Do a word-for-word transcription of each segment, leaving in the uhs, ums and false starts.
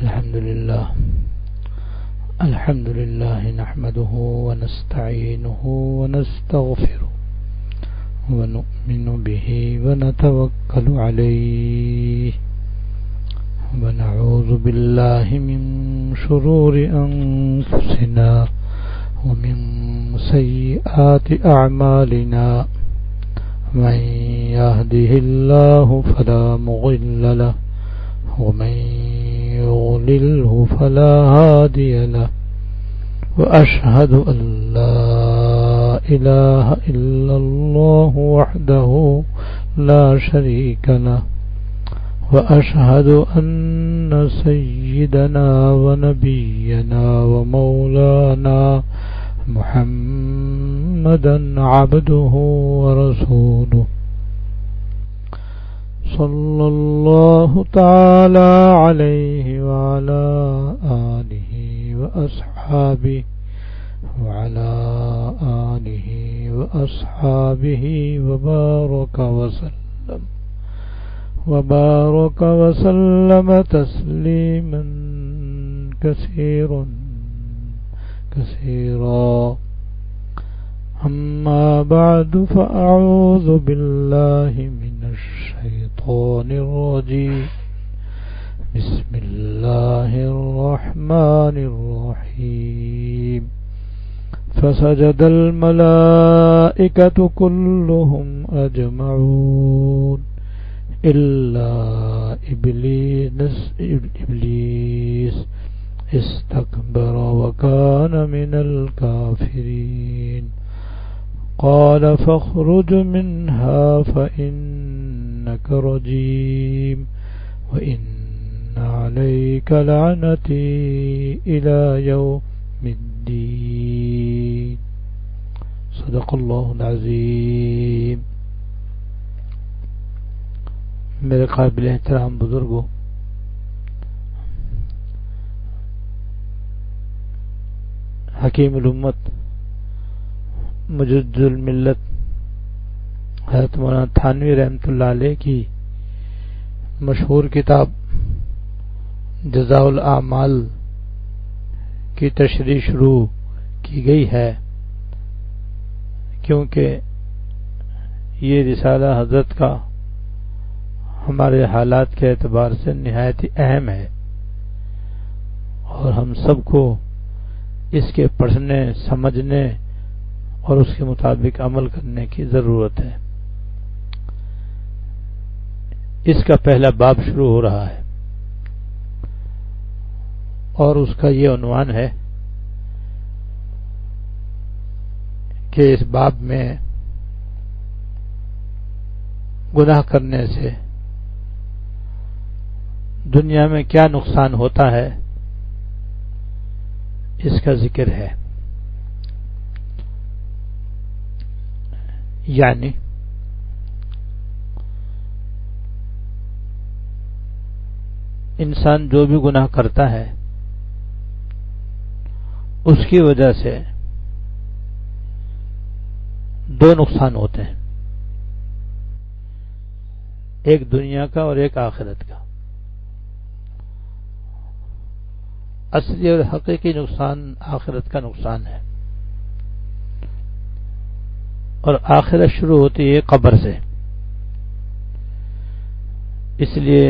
الحمد لله الحمد لله نحمده ونستعينه ونستغفره ونؤمن به ونتوكل عليه ونعوذ بالله من شرور أنفسنا ومن سيئات أعمالنا من يهده الله فلا مضل له ومن يضلله فلا هادي له وأشهد أن لا إله إلا الله وحده لا شريك له وأشهد أن سيدنا ونبينا ومولانا محمدا عبده ورسوله صلى الله تعالى عليه وعلى آله وأصحابه وعلى آله وأصحابه وبارك وسلم وبارك وسلم تسليما كثيرا كثيرا أما بعد فأعوذ بالله من الشيطان الرجيم بسم الله الرحمن الرحيم فسجد الملائكة كلهم أجمعون إلا إبليس إبليس استكبر وكان من الكافرين قال فاخرج منها فإنك رجيم وإن عليك لعنتي إلى يوم الدين صدق الله العظيم. میرے قابل احترام بزرگوں، حکیم الامت مجد الملت حضرت مولانا تھانوی رحمۃ اللہ علیہ کی مشہور کتاب جزاء الاعمال کی تشریح شروع کی گئی ہے، کیونکہ یہ رسالہ حضرت کا ہمارے حالات کے اعتبار سے نہایت ہی اہم ہے اور ہم سب کو اس کے پڑھنے، سمجھنے اور اس کے مطابق عمل کرنے کی ضرورت ہے. اس کا پہلا باب شروع ہو رہا ہے اور اس کا یہ عنوان ہے کہ اس باب میں گناہ کرنے سے دنیا میں کیا نقصان ہوتا ہے، اس کا ذکر ہے. یعنی انسان جو بھی گناہ کرتا ہے اس کی وجہ سے دو نقصان ہوتے ہیں، ایک دنیا کا اور ایک آخرت کا. اصلی اور حقیقی نقصان آخرت کا نقصان ہے، اور آخرت شروع ہوتی ہے قبر سے. اس لیے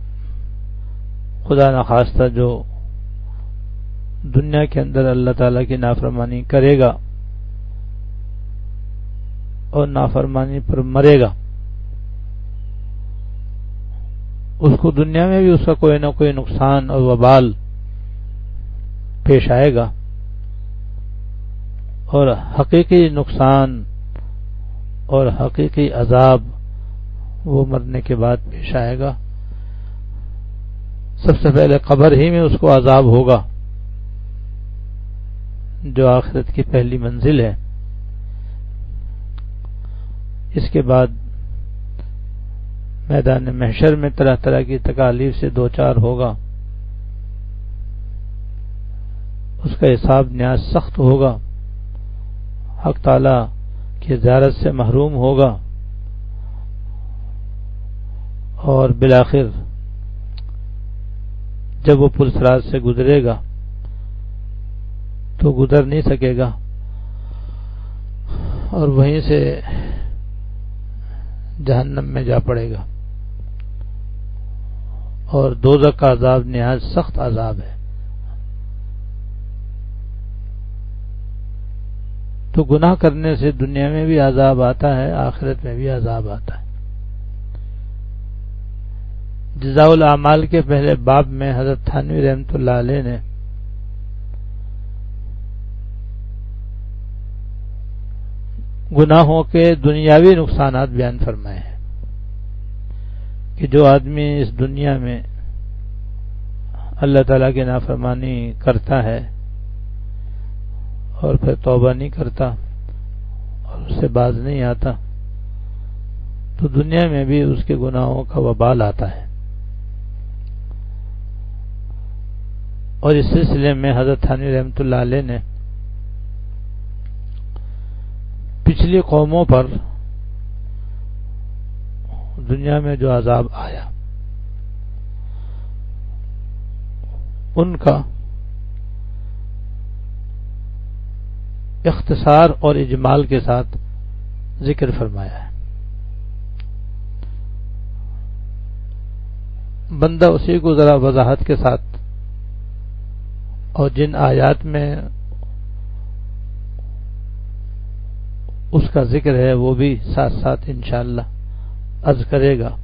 خدا نخواستہ جو دنیا کے اندر اللہ تعالیٰ کی نافرمانی کرے گا اور نافرمانی پر مرے گا، اس کو دنیا میں بھی اس کا کوئی نہ کوئی نقصان اور وبال پیش آئے گا، اور حقیقی نقصان اور حقیقی عذاب وہ مرنے کے بعد پیش آئے گا. سب سے پہلے قبر ہی میں اس کو عذاب ہوگا، جو آخرت کی پہلی منزل ہے. اس کے بعد میدان محشر میں طرح طرح کی تکالیف سے دوچار ہوگا، اس کا حساب نیاز سخت ہوگا، حق تعالی کی زیارت سے محروم ہوگا، اور بالآخر جب وہ پل صراط سے گزرے گا تو گزر نہیں سکے گا اور وہیں سے جہنم میں جا پڑے گا، اور دوزخ کا عذاب نہایت سخت عذاب ہے۔ تو گناہ کرنے سے دنیا میں بھی عذاب آتا ہے، آخرت میں بھی عذاب آتا ہے۔ جزاء الاعمال کے پہلے باب میں حضرت تھانوی رحمۃ اللہ علیہ نے گناہوں کے دنیاوی نقصانات بیان فرمائے ہیں کہ جو آدمی اس دنیا میں اللہ تعالیٰ کی نافرمانی کرتا ہے اور پھر توبہ نہیں کرتا اور اس سے باز نہیں آتا تو دنیا میں بھی اس کے گناہوں کا وبال آتا ہے۔ اور اس سلسلے میں حضرت تھانوی رحمۃ اللہ علیہ نے پچھلی قوموں پر دنیا میں جو عذاب آیا ان کا اختصار اور اجمال کے ساتھ ذکر فرمایا ہے۔ بندہ اسی کو ذرا وضاحت کے ساتھ اور جن آیات میں اس کا ذکر ہے وہ بھی ساتھ ساتھ انشاءاللہ عرض کرے گا۔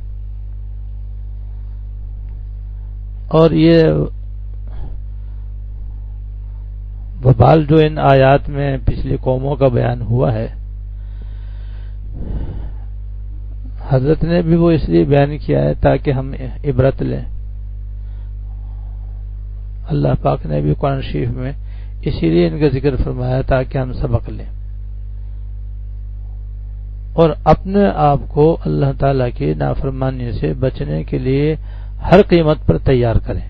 اور یہ وبال جو ان آیات میں پچھلی قوموں کا بیان ہوا ہے، حضرت نے بھی وہ اس لیے بیان کیا ہے تاکہ ہم عبرت لیں۔ اللہ پاک نے بھی قرآن شریف میں اسی لیے ان کا ذکر فرمایا تاکہ ہم سبق لیں اور اپنے آپ کو اللہ تعالیٰ کی نافرمانی سے بچنے کے لیے ہر قیمت پر تیار کریں،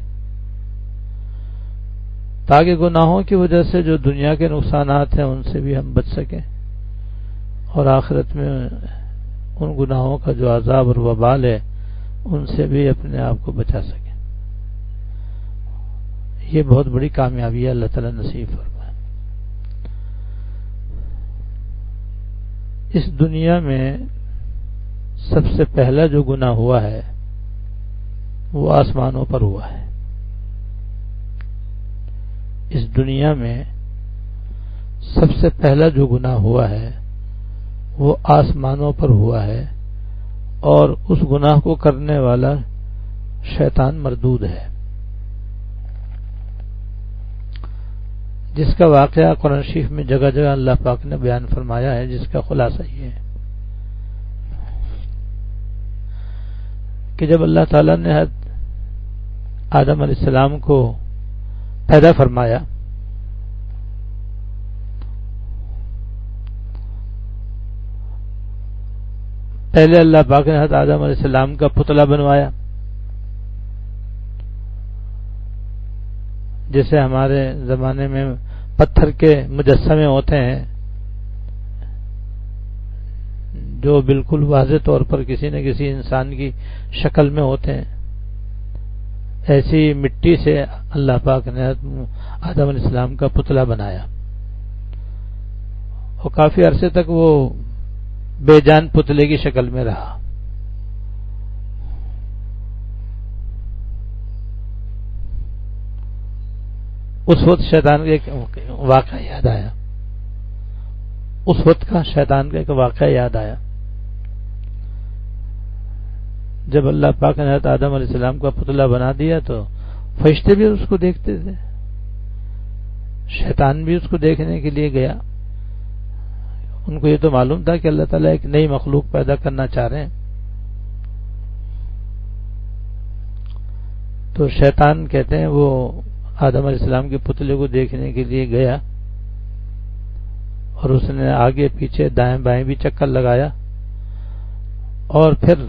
تاکہ گناہوں کی وجہ سے جو دنیا کے نقصانات ہیں ان سے بھی ہم بچ سکیں اور آخرت میں ان گناہوں کا جو عذاب اور وبال ہے ان سے بھی اپنے آپ کو بچا سکیں۔ یہ بہت بڑی کامیابی ہے، اللہ تعالیٰ نصیب فرمائے۔ اس دنیا میں سب سے پہلا جو گناہ ہوا ہے وہ آسمانوں پر ہوا ہے۔ اس دنیا میں سب سے پہلا جو گناہ ہوا ہے وہ آسمانوں پر ہوا ہے، اور اس گناہ کو کرنے والا شیطان مردود ہے، جس کا واقعہ قرآن شریف میں جگہ جگہ اللہ پاک نے بیان فرمایا ہے، جس کا خلاصہ یہ ہے کہ جب اللہ تعالیٰ نے آدم علیہ السلام کو پیدا فرمایا پہلے اللہ پاک نے حضرت آدم علیہ السلام کا پتلا بنوایا، جیسے ہمارے زمانے میں پتھر کے مجسمے ہوتے ہیں جو بالکل واضح طور پر کسی نہ کسی انسان کی شکل میں ہوتے ہیں، ایسی مٹی سے اللہ پاک نے آدم علیہ السلام کا پتلا بنایا اور کافی عرصے تک وہ بے جان پتلے کی شکل میں رہا۔ اس وقت شیطان کا ایک واقعہ یاد آیا اس وقت کا شیطان کا ایک واقعہ یاد آیا جب اللہ پاک نے حضرت آدم علیہ السلام کا پتلا بنا دیا تو فرشتے بھی اس کو دیکھتے تھے، شیطان بھی اس کو دیکھنے کے لیے گیا۔ ان کو یہ تو معلوم تھا کہ اللہ تعالیٰ ایک نئی مخلوق پیدا کرنا چاہ رہے ہیں، تو شیطان کہتے ہیں وہ آدم علیہ السلام کے پتلے کو دیکھنے کے لیے گیا اور اس نے آگے پیچھے دائیں بائیں بھی چکر لگایا اور پھر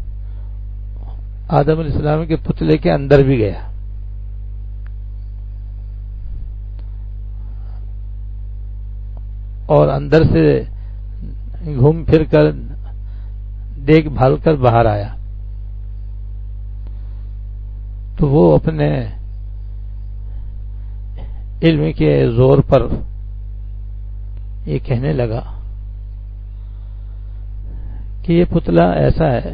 آدم علیہ السلام کے پتلے کے اندر بھی گیا اور اندر سے گھوم پھر کر دیکھ بھال کر باہر آیا تو وہ اپنے علم کے زور پر یہ کہنے لگا کہ یہ پتلا ایسا ہے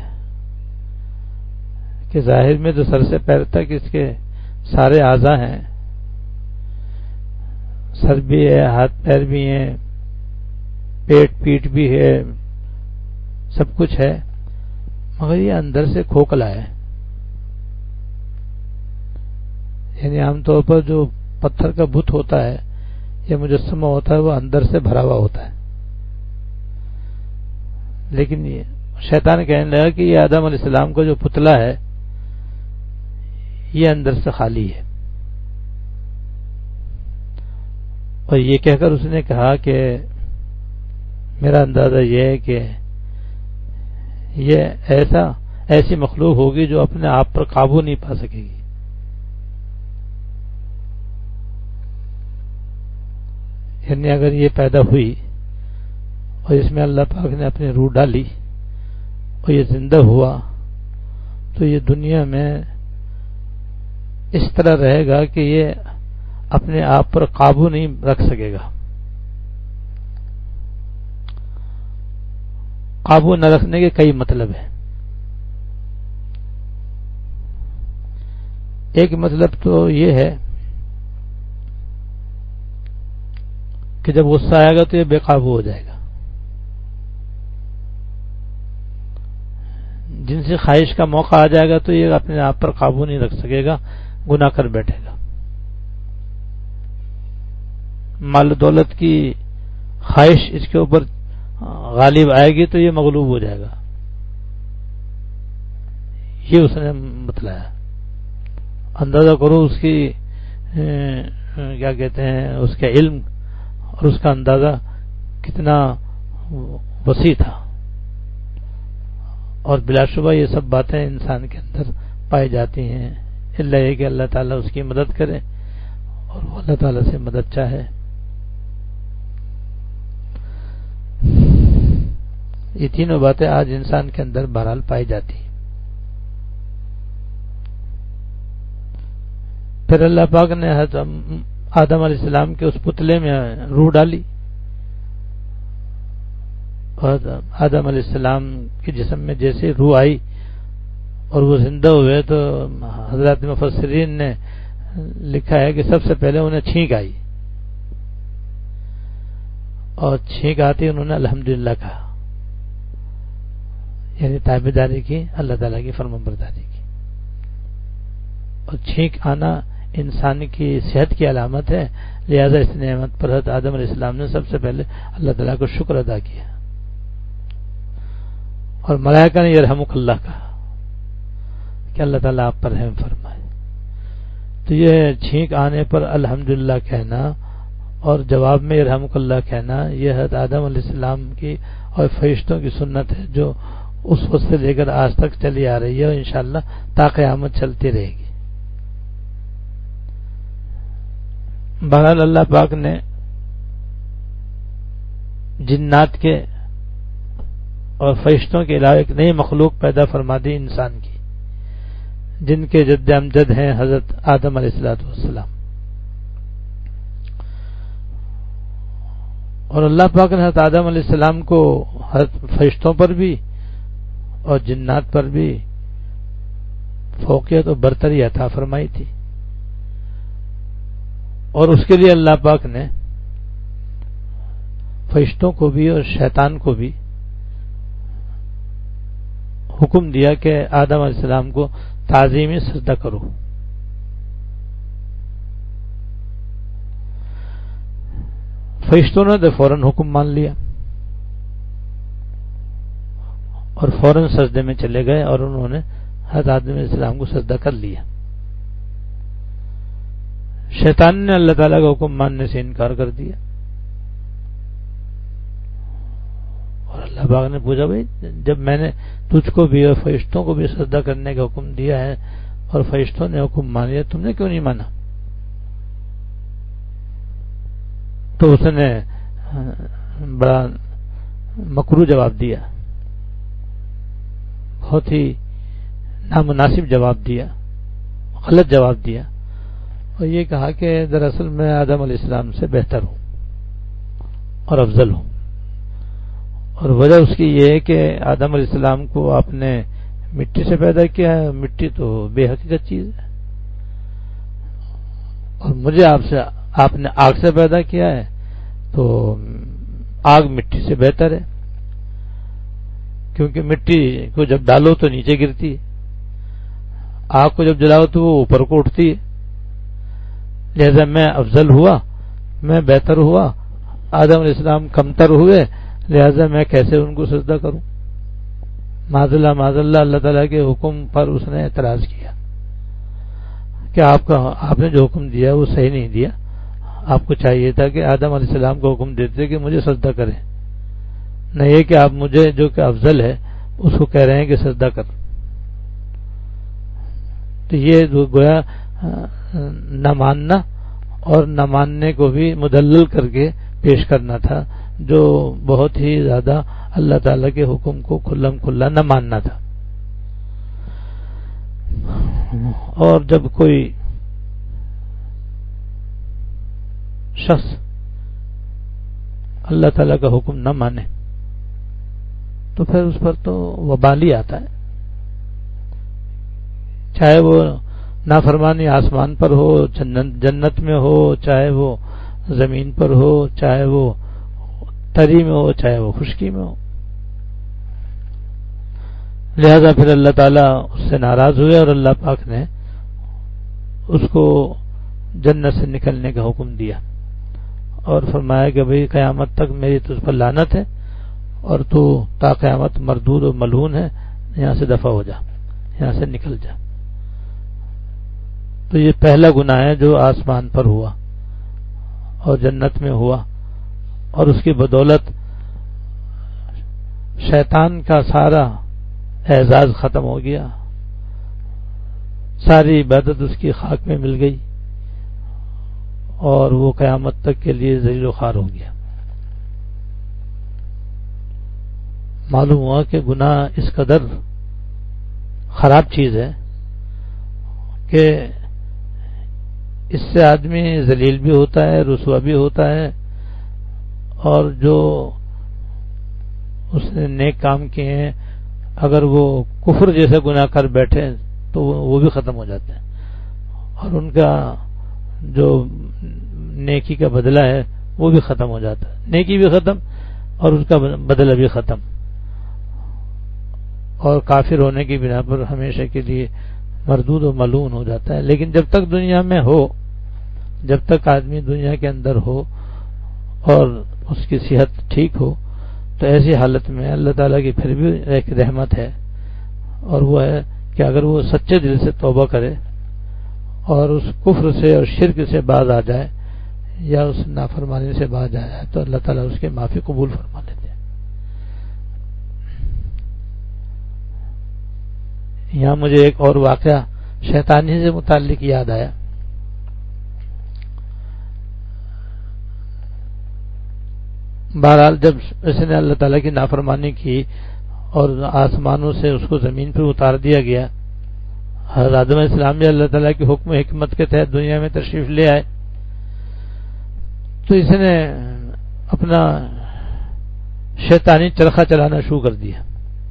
کہ ظاہر میں تو سر سے پیر تک اس کے سارے اعضاء ہیں، سر بھی ہے، ہاتھ پیر بھی ہیں، پیٹ پیٹ بھی ہے، سب کچھ ہے، مگر یہ اندر سے کھوکھلا ہے۔ یعنی عام طور پر جو پتھر کا بت ہوتا ہے یا مجسمہ ہوتا ہے وہ اندر سے بھرا ہوا ہوتا ہے، لیکن یہ شیطان کہنے لگا کہ یہ آدم علیہ السلام کا جو پتلا ہے یہ اندر سے خالی ہے، اور یہ کہہ کر اس نے کہا کہ میرا اندازہ یہ ہے کہ یہ ایسا ایسی مخلوق ہوگی جو اپنے آپ پر قابو نہیں پا سکے گی۔ یعنی اگر یہ پیدا ہوئی اور اس میں اللہ پاک نے اپنی روح ڈالی اور یہ زندہ ہوا تو یہ دنیا میں اس طرح رہے گا کہ یہ اپنے آپ پر قابو نہیں رکھ سکے گا۔ قابو نہ رکھنے کے کئی مطلب ہیں۔ ایک مطلب تو یہ ہے کہ جب غصہ آئے گا تو یہ بے قابو ہو جائے گا، جن سے خواہش کا موقع آ جائے گا تو یہ اپنے آپ پر قابو نہیں رکھ سکے گا، گناہ کر بیٹھے گا۔ مال و دولت کی خواہش اس کے اوپر غالب آئے گی تو یہ مغلوب ہو جائے گا، یہ اس نے بتلایا۔ اندازہ کرو اس کی کیا کہتے ہیں اس کے علم اور اس کا اندازہ کتنا وسیع تھا، اور بلا شبہ یہ سب باتیں انسان کے اندر پائی جاتی ہیں، اللہ یہ کہ اللہ تعالیٰ اس کی مدد کرے اور وہ اللہ تعالیٰ سے مدد چاہے۔ یہ تینوں باتیں آج انسان کے اندر بہرحال پائی جاتی ہیں۔ پھر اللہ پاک نے حضرت آدم علیہ السلام کے اس پتلے میں روح ڈالی، اور آدم علیہ السلام کے جسم میں جیسے روح آئی اور وہ زندہ ہوئے تو حضرات مفسرین نے لکھا ہے کہ سب سے پہلے انہیں چھینک آئی، اور چھینک آتی انہوں نے الحمدللہ کہا، یعنی تابعداری کی، اللہ تعالیٰ کی فرمانبرداری کی۔ اور چھینک آنا انسان کی صحت کی علامت ہے، لہذا اس نعمت پر حضرت آدم علیہ السلام نے سب سے پہلے اللہ تعالیٰ کو شکر ادا کیا، اور ملائکہ نے یرحمک اللہ کہا کہ اللہ تعالیٰ آپ پر رحم فرمائے۔ تو یہ چھینک آنے پر الحمدللہ کہنا اور جواب میں یرحمک اللہ کہنا یہ حضرت آدم علیہ السلام کی اور فرشتوں کی سنت ہے، جو اس وقت سے لے کر آج تک چلی آ رہی ہے اور انشاءاللہ تا قیامت چلتی رہے گی۔ بہرحال اللہ پاک نے جنات کے اور فرشتوں کے علاوہ ایک نئی مخلوق پیدا فرما دی انسان کی، جن کے جد امجد ہیں حضرت آدم علیہ الصلوۃ والسلام۔ اور اللہ پاک نے حضرت آدم علیہ السلام کو حضرت فرشتوں پر بھی اور جنات پر بھی فوقیت و برتری عطا فرمائی تھی، اور اس کے لیے اللہ پاک نے فرشتوں کو بھی اور شیطان کو بھی حکم دیا کہ آدم علیہ السلام کو تعظیمی سجدہ کرو۔ فرشتوں نے تو فوراً حکم مان لیا اور فوراً سجدے میں چلے گئے، اور انہوں نے حضرت آدم علیہ السلام کو سجدہ کر لیا۔ شیطان نے اللہ تعالیٰ کا حکم ماننے سے انکار کر دیا، اور اللہ پاک نے پوچھا بھائی جب میں نے تجھ کو بھی اور فرشتوں کو بھی سجدہ کرنے کا حکم دیا ہے اور فرشتوں نے حکم مان لیا، تم نے کیوں نہیں مانا؟ تو اس نے بڑا مکروہ جواب دیا، بہت ہی نامناسب جواب دیا، غلط جواب دیا۔ اور یہ کہا کہ دراصل میں آدم علیہ السلام سے بہتر ہوں اور افضل ہوں، اور وجہ اس کی یہ ہے کہ آدم علیہ السلام کو آپ نے مٹی سے پیدا کیا ہے، مٹی تو بے حقیقت چیز ہے، اور مجھے آپ سے آپ نے آگ سے پیدا کیا ہے تو آگ مٹی سے بہتر ہے، کیونکہ مٹی کو جب ڈالو تو نیچے گرتی ہے، آگ کو جب جلاؤ تو وہ اوپر کو اٹھتی ہے، لہذا میں افضل ہوا، میں بہتر ہوا، آدم علیہ السلام کمتر ہوئے، لہذا میں کیسے ان کو سجدہ کروں؟ معاذ اللہ معاذ اللہ اللہ تعالیٰ کے حکم پر اس نے اعتراض کیا کہ آپ کا آپ نے جو حکم دیا وہ صحیح نہیں دیا، آپ کو چاہیے تھا کہ آدم علیہ السلام کو حکم دیتے کہ مجھے سجدہ کریں، نہ یہ کہ آپ مجھے جو کہ افضل ہے اس کو کہہ رہے ہیں کہ سجدہ کر۔ تو یہ گویا نہ ماننا اور نہ ماننے کو بھی مدلل کر کے پیش کرنا تھا، جو بہت ہی زیادہ اللہ تعالیٰ کے حکم کو کھلم کھلا نہ ماننا تھا۔ اور جب کوئی شخص اللہ تعالیٰ کا حکم نہ مانے تو پھر اس پر تو وبال ہی آتا ہے، چاہے وہ نافرمانی آسمان پر ہو، جنت میں ہو، چاہے وہ زمین پر ہو، چاہے وہ تری میں ہو، چاہے وہ خشکی میں ہو۔ لہذا پھر اللہ تعالیٰ اس سے ناراض ہوئے اور اللہ پاک نے اس کو جنت سے نکلنے کا حکم دیا اور فرمایا کہ بھئی قیامت تک میری تجھ پر لعنت ہے اور تو تا قیامت مردود و ملعون ہے، یہاں سے دفع ہو جا، یہاں سے نکل جا۔ تو یہ پہلا گناہ ہے جو آسمان پر ہوا اور جنت میں ہوا، اور اس کی بدولت شیطان کا سارا اعزاز ختم ہو گیا، ساری عبادت اس کی خاک میں مل گئی اور وہ قیامت تک کے لیے ذلیل و خوار ہو گیا۔ معلوم ہوا کہ گناہ اس قدر خراب چیز ہے کہ اس سے آدمی ذلیل بھی ہوتا ہے، رسوا بھی ہوتا ہے، اور جو اس نے نیک کام کیے ہیں اگر وہ کفر جیسے گناہ کر بیٹھے تو وہ بھی ختم ہو جاتے ہیں، اور ان کا جو نیکی کا بدلہ ہے وہ بھی ختم ہو جاتا ہے، نیکی بھی ختم اور اس کا بدلہ بھی ختم، اور کافر ہونے کی بنا پر ہمیشہ کے لیے مردود و ملعون ہو جاتا ہے۔ لیکن جب تک دنیا میں ہو، جب تک آدمی دنیا کے اندر ہو اور اس کی صحت ٹھیک ہو، تو ایسی حالت میں اللہ تعالیٰ کی پھر بھی ایک رحمت ہے، اور وہ ہے کہ اگر وہ سچے دل سے توبہ کرے اور اس کفر سے اور شرک سے باز آ جائے یا اس نافرمانی سے باز آ جائے تو اللہ تعالیٰ اس کے معافی قبول فرما لیتے ہیں۔ یہاں مجھے ایک اور واقعہ شیطانی سے متعلق یاد آیا۔ بہرحال جب اس نے اللہ تعالیٰ کی نافرمانی کی اور آسمانوں سے اس کو زمین پر اتار دیا گیا، حضرت آدم علیہ السلام بھی اللہ تعالیٰ کی حکم حکمت کے تحت دنیا میں تشریف لے آئے، تو اس نے اپنا شیطانی چرخہ چلانا شروع کر دیا،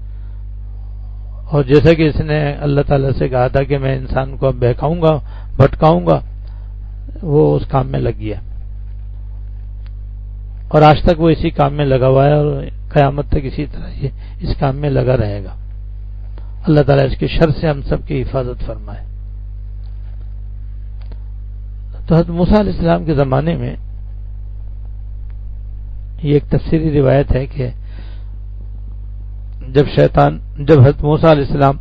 اور جیسا کہ اس نے اللہ تعالیٰ سے کہا تھا کہ میں انسان کو اب بہکاؤں گا، بھٹکاؤں گا، وہ اس کام میں لگ گیا، اور آج تک وہ اسی کام میں لگا ہوا ہے اور قیامت تک اسی طرح یہ اس کام میں لگا رہے گا۔ اللہ تعالیٰ اس کے شر سے ہم سب کی حفاظت فرمائے۔ تو حضرت موسیٰ علیہ السلام کے زمانے میں یہ ایک تفسیری روایت ہے کہ جب شیطان جب حضرت موسیٰ علیہ السلام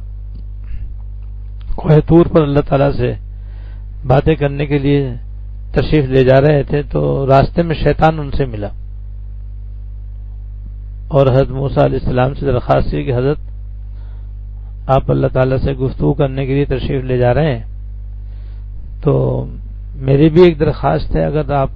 کوہ طور پر اللہ تعالیٰ سے باتیں کرنے کے لیے تشریف لے جا رہے تھے تو راستے میں شیطان ان سے ملا اور حضرت موسیٰ علیہ السلام سے درخواست کی کہ حضرت آپ اللہ تعالیٰ سے گفتگو کرنے کے لیے تشریف لے جا رہے ہیں، تو میری بھی ایک درخواست ہے، اگر آپ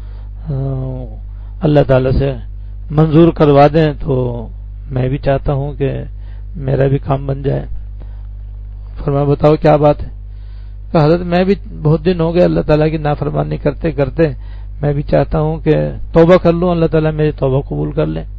اللہ تعالیٰ سے منظور کروا دیں تو میں بھی چاہتا ہوں کہ میرا بھی کام بن جائے۔ فرمایا بتاؤ کیا بات ہے؟ کہ حضرت میں بھی بہت دن ہو گئے اللہ تعالیٰ کی نافرمانی کرتے کرتے، میں بھی چاہتا ہوں کہ توبہ کر لوں، اللہ تعالیٰ میری توبہ قبول کر لیں،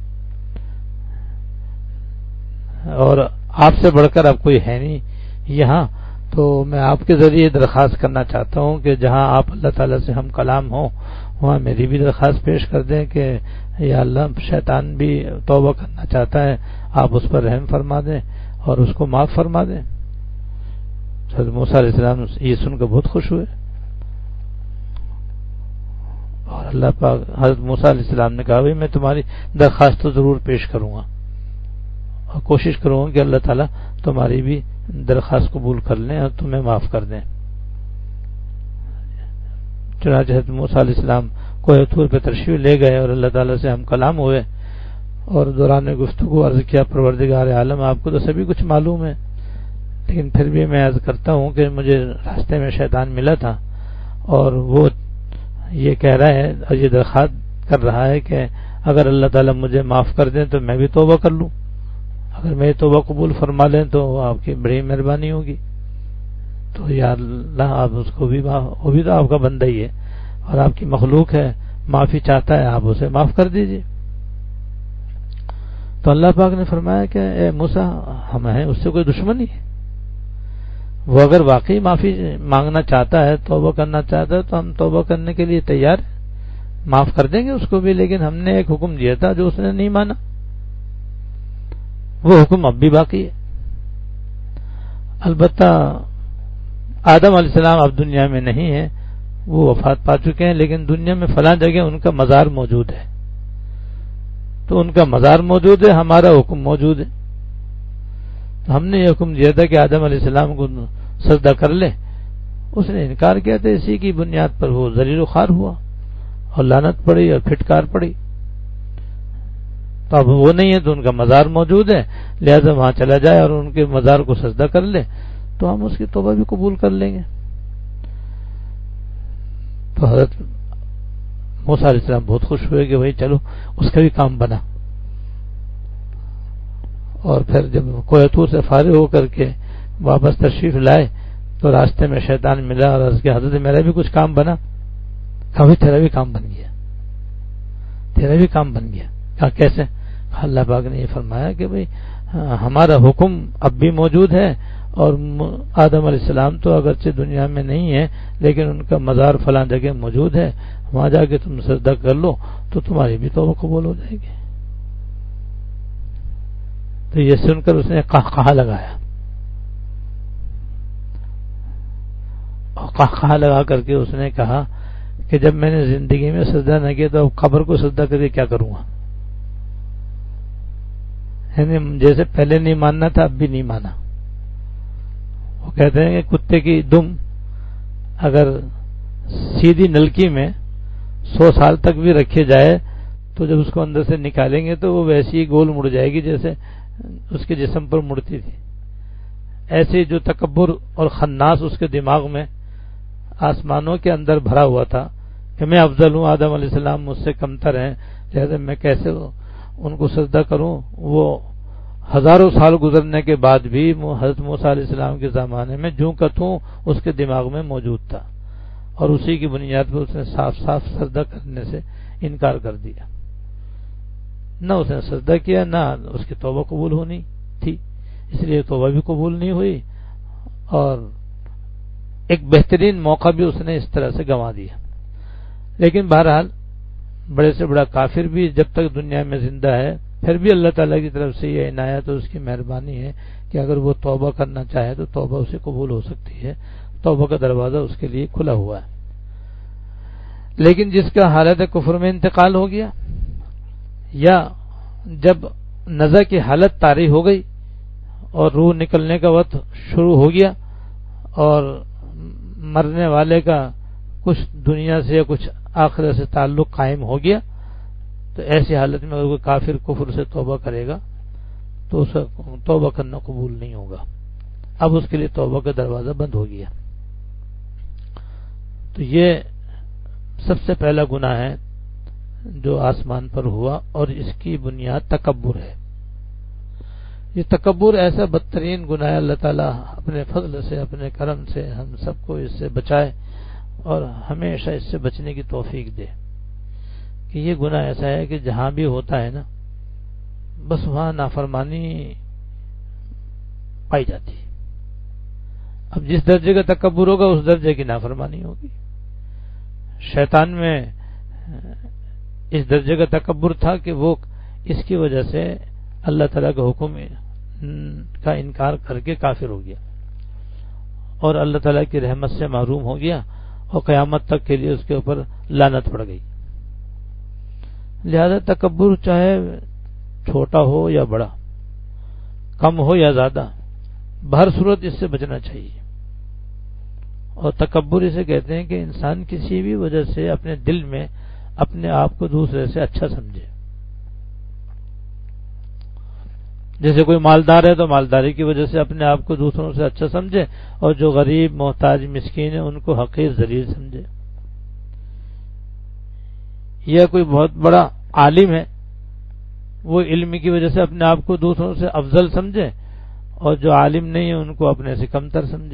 اور آپ سے بڑھ کر اب کوئی ہے نہیں یہاں، تو میں آپ کے ذریعے درخواست کرنا چاہتا ہوں کہ جہاں آپ اللہ تعالیٰ سے ہم کلام ہوں وہاں میری بھی درخواست پیش کر دیں کہ یا اللہ شیطان بھی توبہ کرنا چاہتا ہے، آپ اس پر رحم فرما دیں اور اس کو معاف فرما دیں۔ حضرت موسیٰ علیہ السلام یہ سن کر بہت خوش ہوئے، اور اللہ پاک حضرت موسیٰ علیہ السلام نے کہا بھائی میں تمہاری درخواست تو ضرور پیش کروں گا اور کوشش کروں گا کہ اللہ تعالیٰ تمہاری بھی درخواست قبول کر لیں اور تمہیں معاف کر دیں۔ چنانچہ حضرت موسیٰ علیہ السلام کوہ طور پہ تشریف لے گئے اور اللہ تعالیٰ سے ہم کلام ہوئے، اور دوران گفتگو عرض کیا پروردگار عالم آپ کو تو سبھی کچھ معلوم ہے، لیکن پھر بھی میں عرض کرتا ہوں کہ مجھے راستے میں شیطان ملا تھا اور وہ یہ کہہ رہا ہے اور یہ درخواست کر رہا ہے کہ اگر اللہ تعالیٰ مجھے معاف کر دیں تو میں بھی توبہ کر لوں، اگر میری توبہ قبول فرما لیں تو آپ کی بڑی مہربانی ہوگی۔ تو یا اللہ آپ اس کو بھی، وہ بھی تو آپ کا بندہ ہی ہے اور آپ کی مخلوق ہے، معافی چاہتا ہے، آپ اسے معاف کر دیجیے۔ تو اللہ پاک نے فرمایا کہ اے موسیٰ ہم ہیں اس سے کوئی دشمنی ہے، وہ اگر واقعی معافی مانگنا چاہتا ہے، توبہ کرنا چاہتا ہے تو ہم توبہ کرنے کے لیے تیار ہیں، معاف کر دیں گے اس کو بھی، لیکن ہم نے ایک حکم دیا تھا جو اس نے نہیں مانا، وہ حکم اب بھی باقی ہے۔ البتہ آدم علیہ السلام اب دنیا میں نہیں ہے، وہ وفات پا چکے ہیں، لیکن دنیا میں فلاں جگہ ان کا مزار موجود ہے، تو ان کا مزار موجود ہے، ہمارا حکم موجود ہے۔ تو ہم نے یہ حکم دیا تھا کہ آدم علیہ السلام کو سجدہ کر لے، اس نے انکار کیا تھا، اسی کی بنیاد پر وہ ذلیل و خوار ہوا اور لعنت پڑی اور پھٹکار پڑی۔ تو اب وہ نہیں ہے تو ان کا مزار موجود ہے، لہذا وہاں چلا جائے اور ان کے مزار کو سجدہ کر لے تو ہم اس کی توبہ بھی قبول کر لیں گے۔ تو حضرت موسیٰ علیہ السلام بہت خوش ہوئے کہ بھائی چلو اس کا بھی کام بنا، اور پھر جب کوہ طور سے فارغ ہو کر کے واپس تشریف لائے تو راستے میں شیطان ملا اور عرض کیا حضرت میرا بھی کچھ کام بنا، کہا بھائی تیرا بھی کام بن گیا، تیرا بھی کام بن گیا، کہا کیسے؟ اللہ پاک نے یہ فرمایا کہ بھئی ہمارا حکم اب بھی موجود ہے، اور آدم علیہ السلام تو اگرچہ دنیا میں نہیں ہے لیکن ان کا مزار فلاں جگہ موجود ہے، وہاں جا کے تم سجدہ کر لو تو تمہاری بھی توبہ قبول ہو جائے گی۔ تو یہ سن کر اس نے قہقہہ لگایا، اور قہقہہ لگا کر کے اس نے کہا کہ جب میں نے زندگی میں سجدہ نہ کیا تو اب قبر کو سجدہ کر کے کیا کروں گا؟ یعنی جیسے پہلے نہیں ماننا تھا اب بھی نہیں مانا۔ وہ کہتے ہیں کہ کتے کی دم اگر سیدھی نلکی میں سو سال تک بھی رکھے جائے تو جب اس کو اندر سے نکالیں گے تو وہ ویسی ہی گول مڑ جائے گی جیسے اس کے جسم پر مڑتی تھی۔ ایسے جو تکبر اور خناس اس کے دماغ میں آسمانوں کے اندر بھرا ہوا تھا کہ میں افضل ہوں، آدم علیہ السلام مجھ سے کمتر ہیں، لہذا میں کیسے ان کو سجدہ کروں، وہ ہزاروں سال گزرنے کے بعد بھی حضرت موسیٰ علیہ السلام کے زمانے میں جو کہ توں اس کے دماغ میں موجود تھا، اور اسی کی بنیاد پر اس نے صاف صاف سجدہ کرنے سے انکار کر دیا۔ نہ اس نے سجدہ کیا، نہ اس کی توبہ قبول ہونی تھی، اس لیے توبہ بھی قبول نہیں ہوئی، اور ایک بہترین موقع بھی اس نے اس طرح سے گنوا دیا۔ لیکن بہرحال بڑے سے بڑا کافر بھی جب تک دنیا میں زندہ ہے پھر بھی اللہ تعالیٰ کی طرف سے یہ عنایت اور اس کی مہربانی ہے کہ اگر وہ توبہ کرنا چاہے تو توبہ اسے قبول ہو سکتی ہے، توبہ کا دروازہ اس کے لیے کھلا ہوا ہے۔ لیکن جس کا حالت کفر میں انتقال ہو گیا، یا جب نزع کی حالت طاری ہو گئی اور روح نکلنے کا وقت شروع ہو گیا اور مرنے والے کا کچھ دنیا سے یا کچھ آخرت سے تعلق قائم ہو گیا، تو ایسی حالت میں اگر کوئی کافر کفر سے توبہ کرے گا تو اسے توبہ کرنا قبول نہیں ہوگا، اب اس کے لیے توبہ کا دروازہ بند ہو گیا۔ تو یہ سب سے پہلا گناہ ہے جو آسمان پر ہوا، اور اس کی بنیاد تکبر ہے یہ تکبر ایسا بدترین گناہ ہے، اللہ تعالیٰ اپنے فضل سے اپنے کرم سے ہم سب کو اس سے بچائے اور ہمیشہ اس سے بچنے کی توفیق دے کہ یہ گناہ ایسا ہے کہ جہاں بھی ہوتا ہے نا بس وہاں نافرمانی پائی جاتی ہے۔ اب جس درجے کا تکبر ہوگا اس درجے کی نافرمانی ہوگی۔ شیطان میں اس درجے کا تکبر تھا کہ وہ اس کی وجہ سے اللہ تعالیٰ کے حکم کا انکار کر کے کافر ہو گیا اور اللہ تعالیٰ کی رحمت سے محروم ہو گیا اور قیامت تک کے لیے اس کے اوپر لعنت پڑ گئی۔ لہذا تکبر چاہے چھوٹا ہو یا بڑا، کم ہو یا زیادہ، بہر صورت اس سے بچنا چاہیے۔ اور تکبر اسے کہتے ہیں کہ انسان کسی بھی وجہ سے اپنے دل میں اپنے آپ کو دوسرے سے اچھا سمجھے۔ جیسے کوئی مالدار ہے تو مالداری کی وجہ سے اپنے آپ کو دوسروں سے اچھا سمجھے اور جو غریب محتاج مسکین ہے ان کو حقیر ذلیل سمجھے۔ یا کوئی بہت بڑا عالم ہے، وہ علم کی وجہ سے اپنے آپ کو دوسروں سے افضل سمجھے اور جو عالم نہیں ہے ان کو اپنے سے کمتر سمجھے۔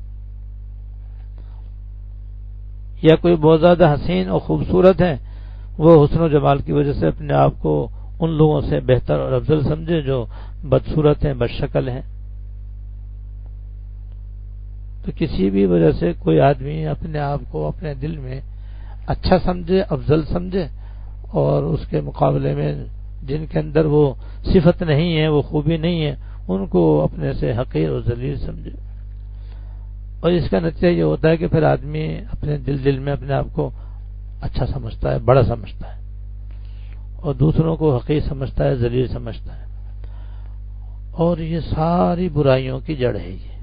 یا کوئی بہت زیادہ حسین اور خوبصورت ہے، وہ حسن و جمال کی وجہ سے اپنے آپ کو ان لوگوں سے بہتر اور افضل سمجھے جو بدصورت ہیں، بد شکل ہیں۔ تو کسی بھی وجہ سے کوئی آدمی اپنے آپ کو اپنے دل میں اچھا سمجھے، افضل سمجھے، اور اس کے مقابلے میں جن کے اندر وہ صفت نہیں ہے، وہ خوبی نہیں ہے، ان کو اپنے سے حقیر اور ذلیل سمجھے۔ اور اس کا نتیجہ یہ ہوتا ہے کہ پھر آدمی اپنے دل دل میں اپنے آپ کو اچھا سمجھتا ہے، بڑا سمجھتا ہے، اور دوسروں کو حقیر سمجھتا ہے، ذلیل سمجھتا ہے۔ اور یہ ساری برائیوں کی جڑ ہے، یہ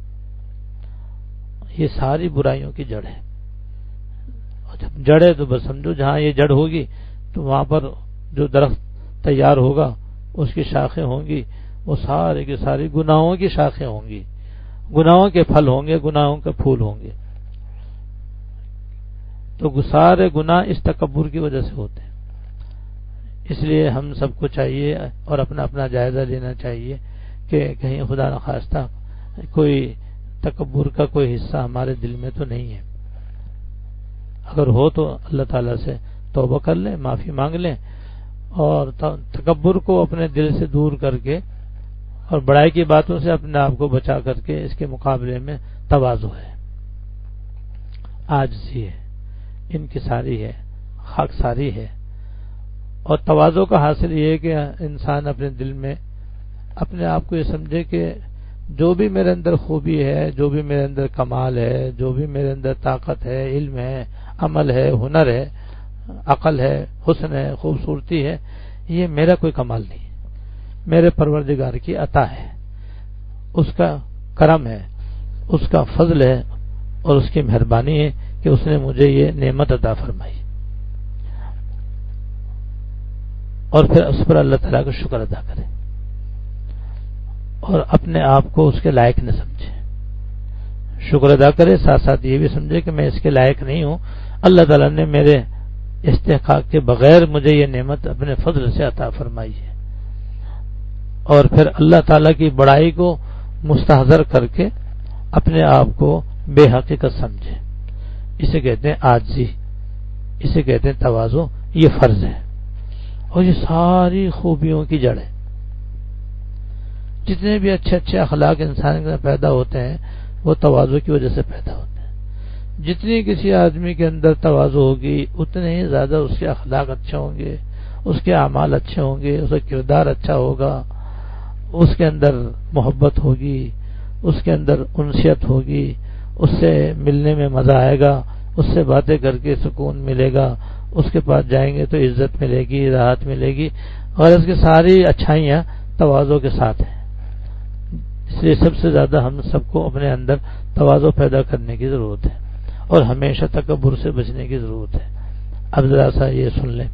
یہ ساری برائیوں کی جڑ ہے۔ اور جب جڑ ہے تو بس سمجھو جہاں یہ جڑ ہوگی تو وہاں پر جو درخت تیار ہوگا اس کی شاخیں ہوں گی، وہ سارے کی ساری گناہوں کی شاخیں ہوں گی، گناہوں کے پھل ہوں گے، گناہوں کے پھول ہوں گے۔ تو سارے گناہ اس تکبر کی وجہ سے ہوتے ہیں۔ اس لیے ہم سب کو چاہیے اور اپنا اپنا جائزہ لینا چاہیے کہ کہیں خدا نخواستہ کوئی تکبر کا کوئی حصہ ہمارے دل میں تو نہیں ہے۔ اگر ہو تو اللہ تعالیٰ سے توبہ کر لیں، معافی مانگ لیں، اور تکبر کو اپنے دل سے دور کر کے اور بڑائی کی باتوں سے اپنے آپ کو بچا کر کے اس کے مقابلے میں تواضع ہے، عاجزی ہے، انکساری ہے، خاکساری ہے۔ اور تواضع کا حاصل یہ ہے کہ انسان اپنے دل میں اپنے آپ کو یہ سمجھے کہ جو بھی میرے اندر خوبی ہے، جو بھی میرے اندر کمال ہے، جو بھی میرے اندر طاقت ہے، علم ہے، عمل ہے، ہنر ہے، عقل ہے، حسن ہے، خوبصورتی ہے، یہ میرا کوئی کمال نہیں ہے، میرے پروردگار کی عطا ہے، اس کا کرم ہے، اس کا فضل ہے اور اس کی مہربانی ہے کہ اس نے مجھے یہ نعمت عطا فرمائی، اور پھر اس پر اللہ تعالیٰ کا شکر ادا کرے اور اپنے آپ کو اس کے لائق نہ سمجھے۔ شکر ادا کرے، ساتھ ساتھ یہ بھی سمجھے کہ میں اس کے لائق نہیں ہوں، اللہ تعالیٰ نے میرے استحقاق کے بغیر مجھے یہ نعمت اپنے فضل سے عطا فرمائی ہے، اور پھر اللہ تعالیٰ کی بڑائی کو مستحضر کر کے اپنے آپ کو بے حقیقت سمجھے۔ اسے کہتے ہیں عاجزی، اسے کہتے ہیں تواضع، یہ فرض ہے اور یہ ساری خوبیوں کی جڑ ہے۔ جتنے بھی اچھے اچھے اخلاق انسان کے پیدا ہوتے ہیں وہ تواضع کی وجہ سے پیدا ہوتے ہیں۔ جتنی کسی آدمی کے اندر تواضع ہوگی اتنے ہی زیادہ اس کے اخلاق اچھے ہوں گے، اس کے اعمال اچھے ہوں گے، اس کا کردار اچھا ہوگا، اس کے اندر محبت ہوگی، اس کے اندر انسیت ہوگی، اس سے ملنے میں مزہ آئے گا، اس سے باتیں کر کے سکون ملے گا، اس کے پاس جائیں گے تو عزت ملے گی، راحت ملے گی، اور اس کی ساری اچھائیاں تواضع کے ساتھ ہیں۔ اس لیے سب سے زیادہ ہم سب کو اپنے اندر تواضع پیدا کرنے کی ضرورت ہے اور ہمیشہ تکبر سے بچنے کی ضرورت ہے۔ اب ذرا سا یہ سن لیں،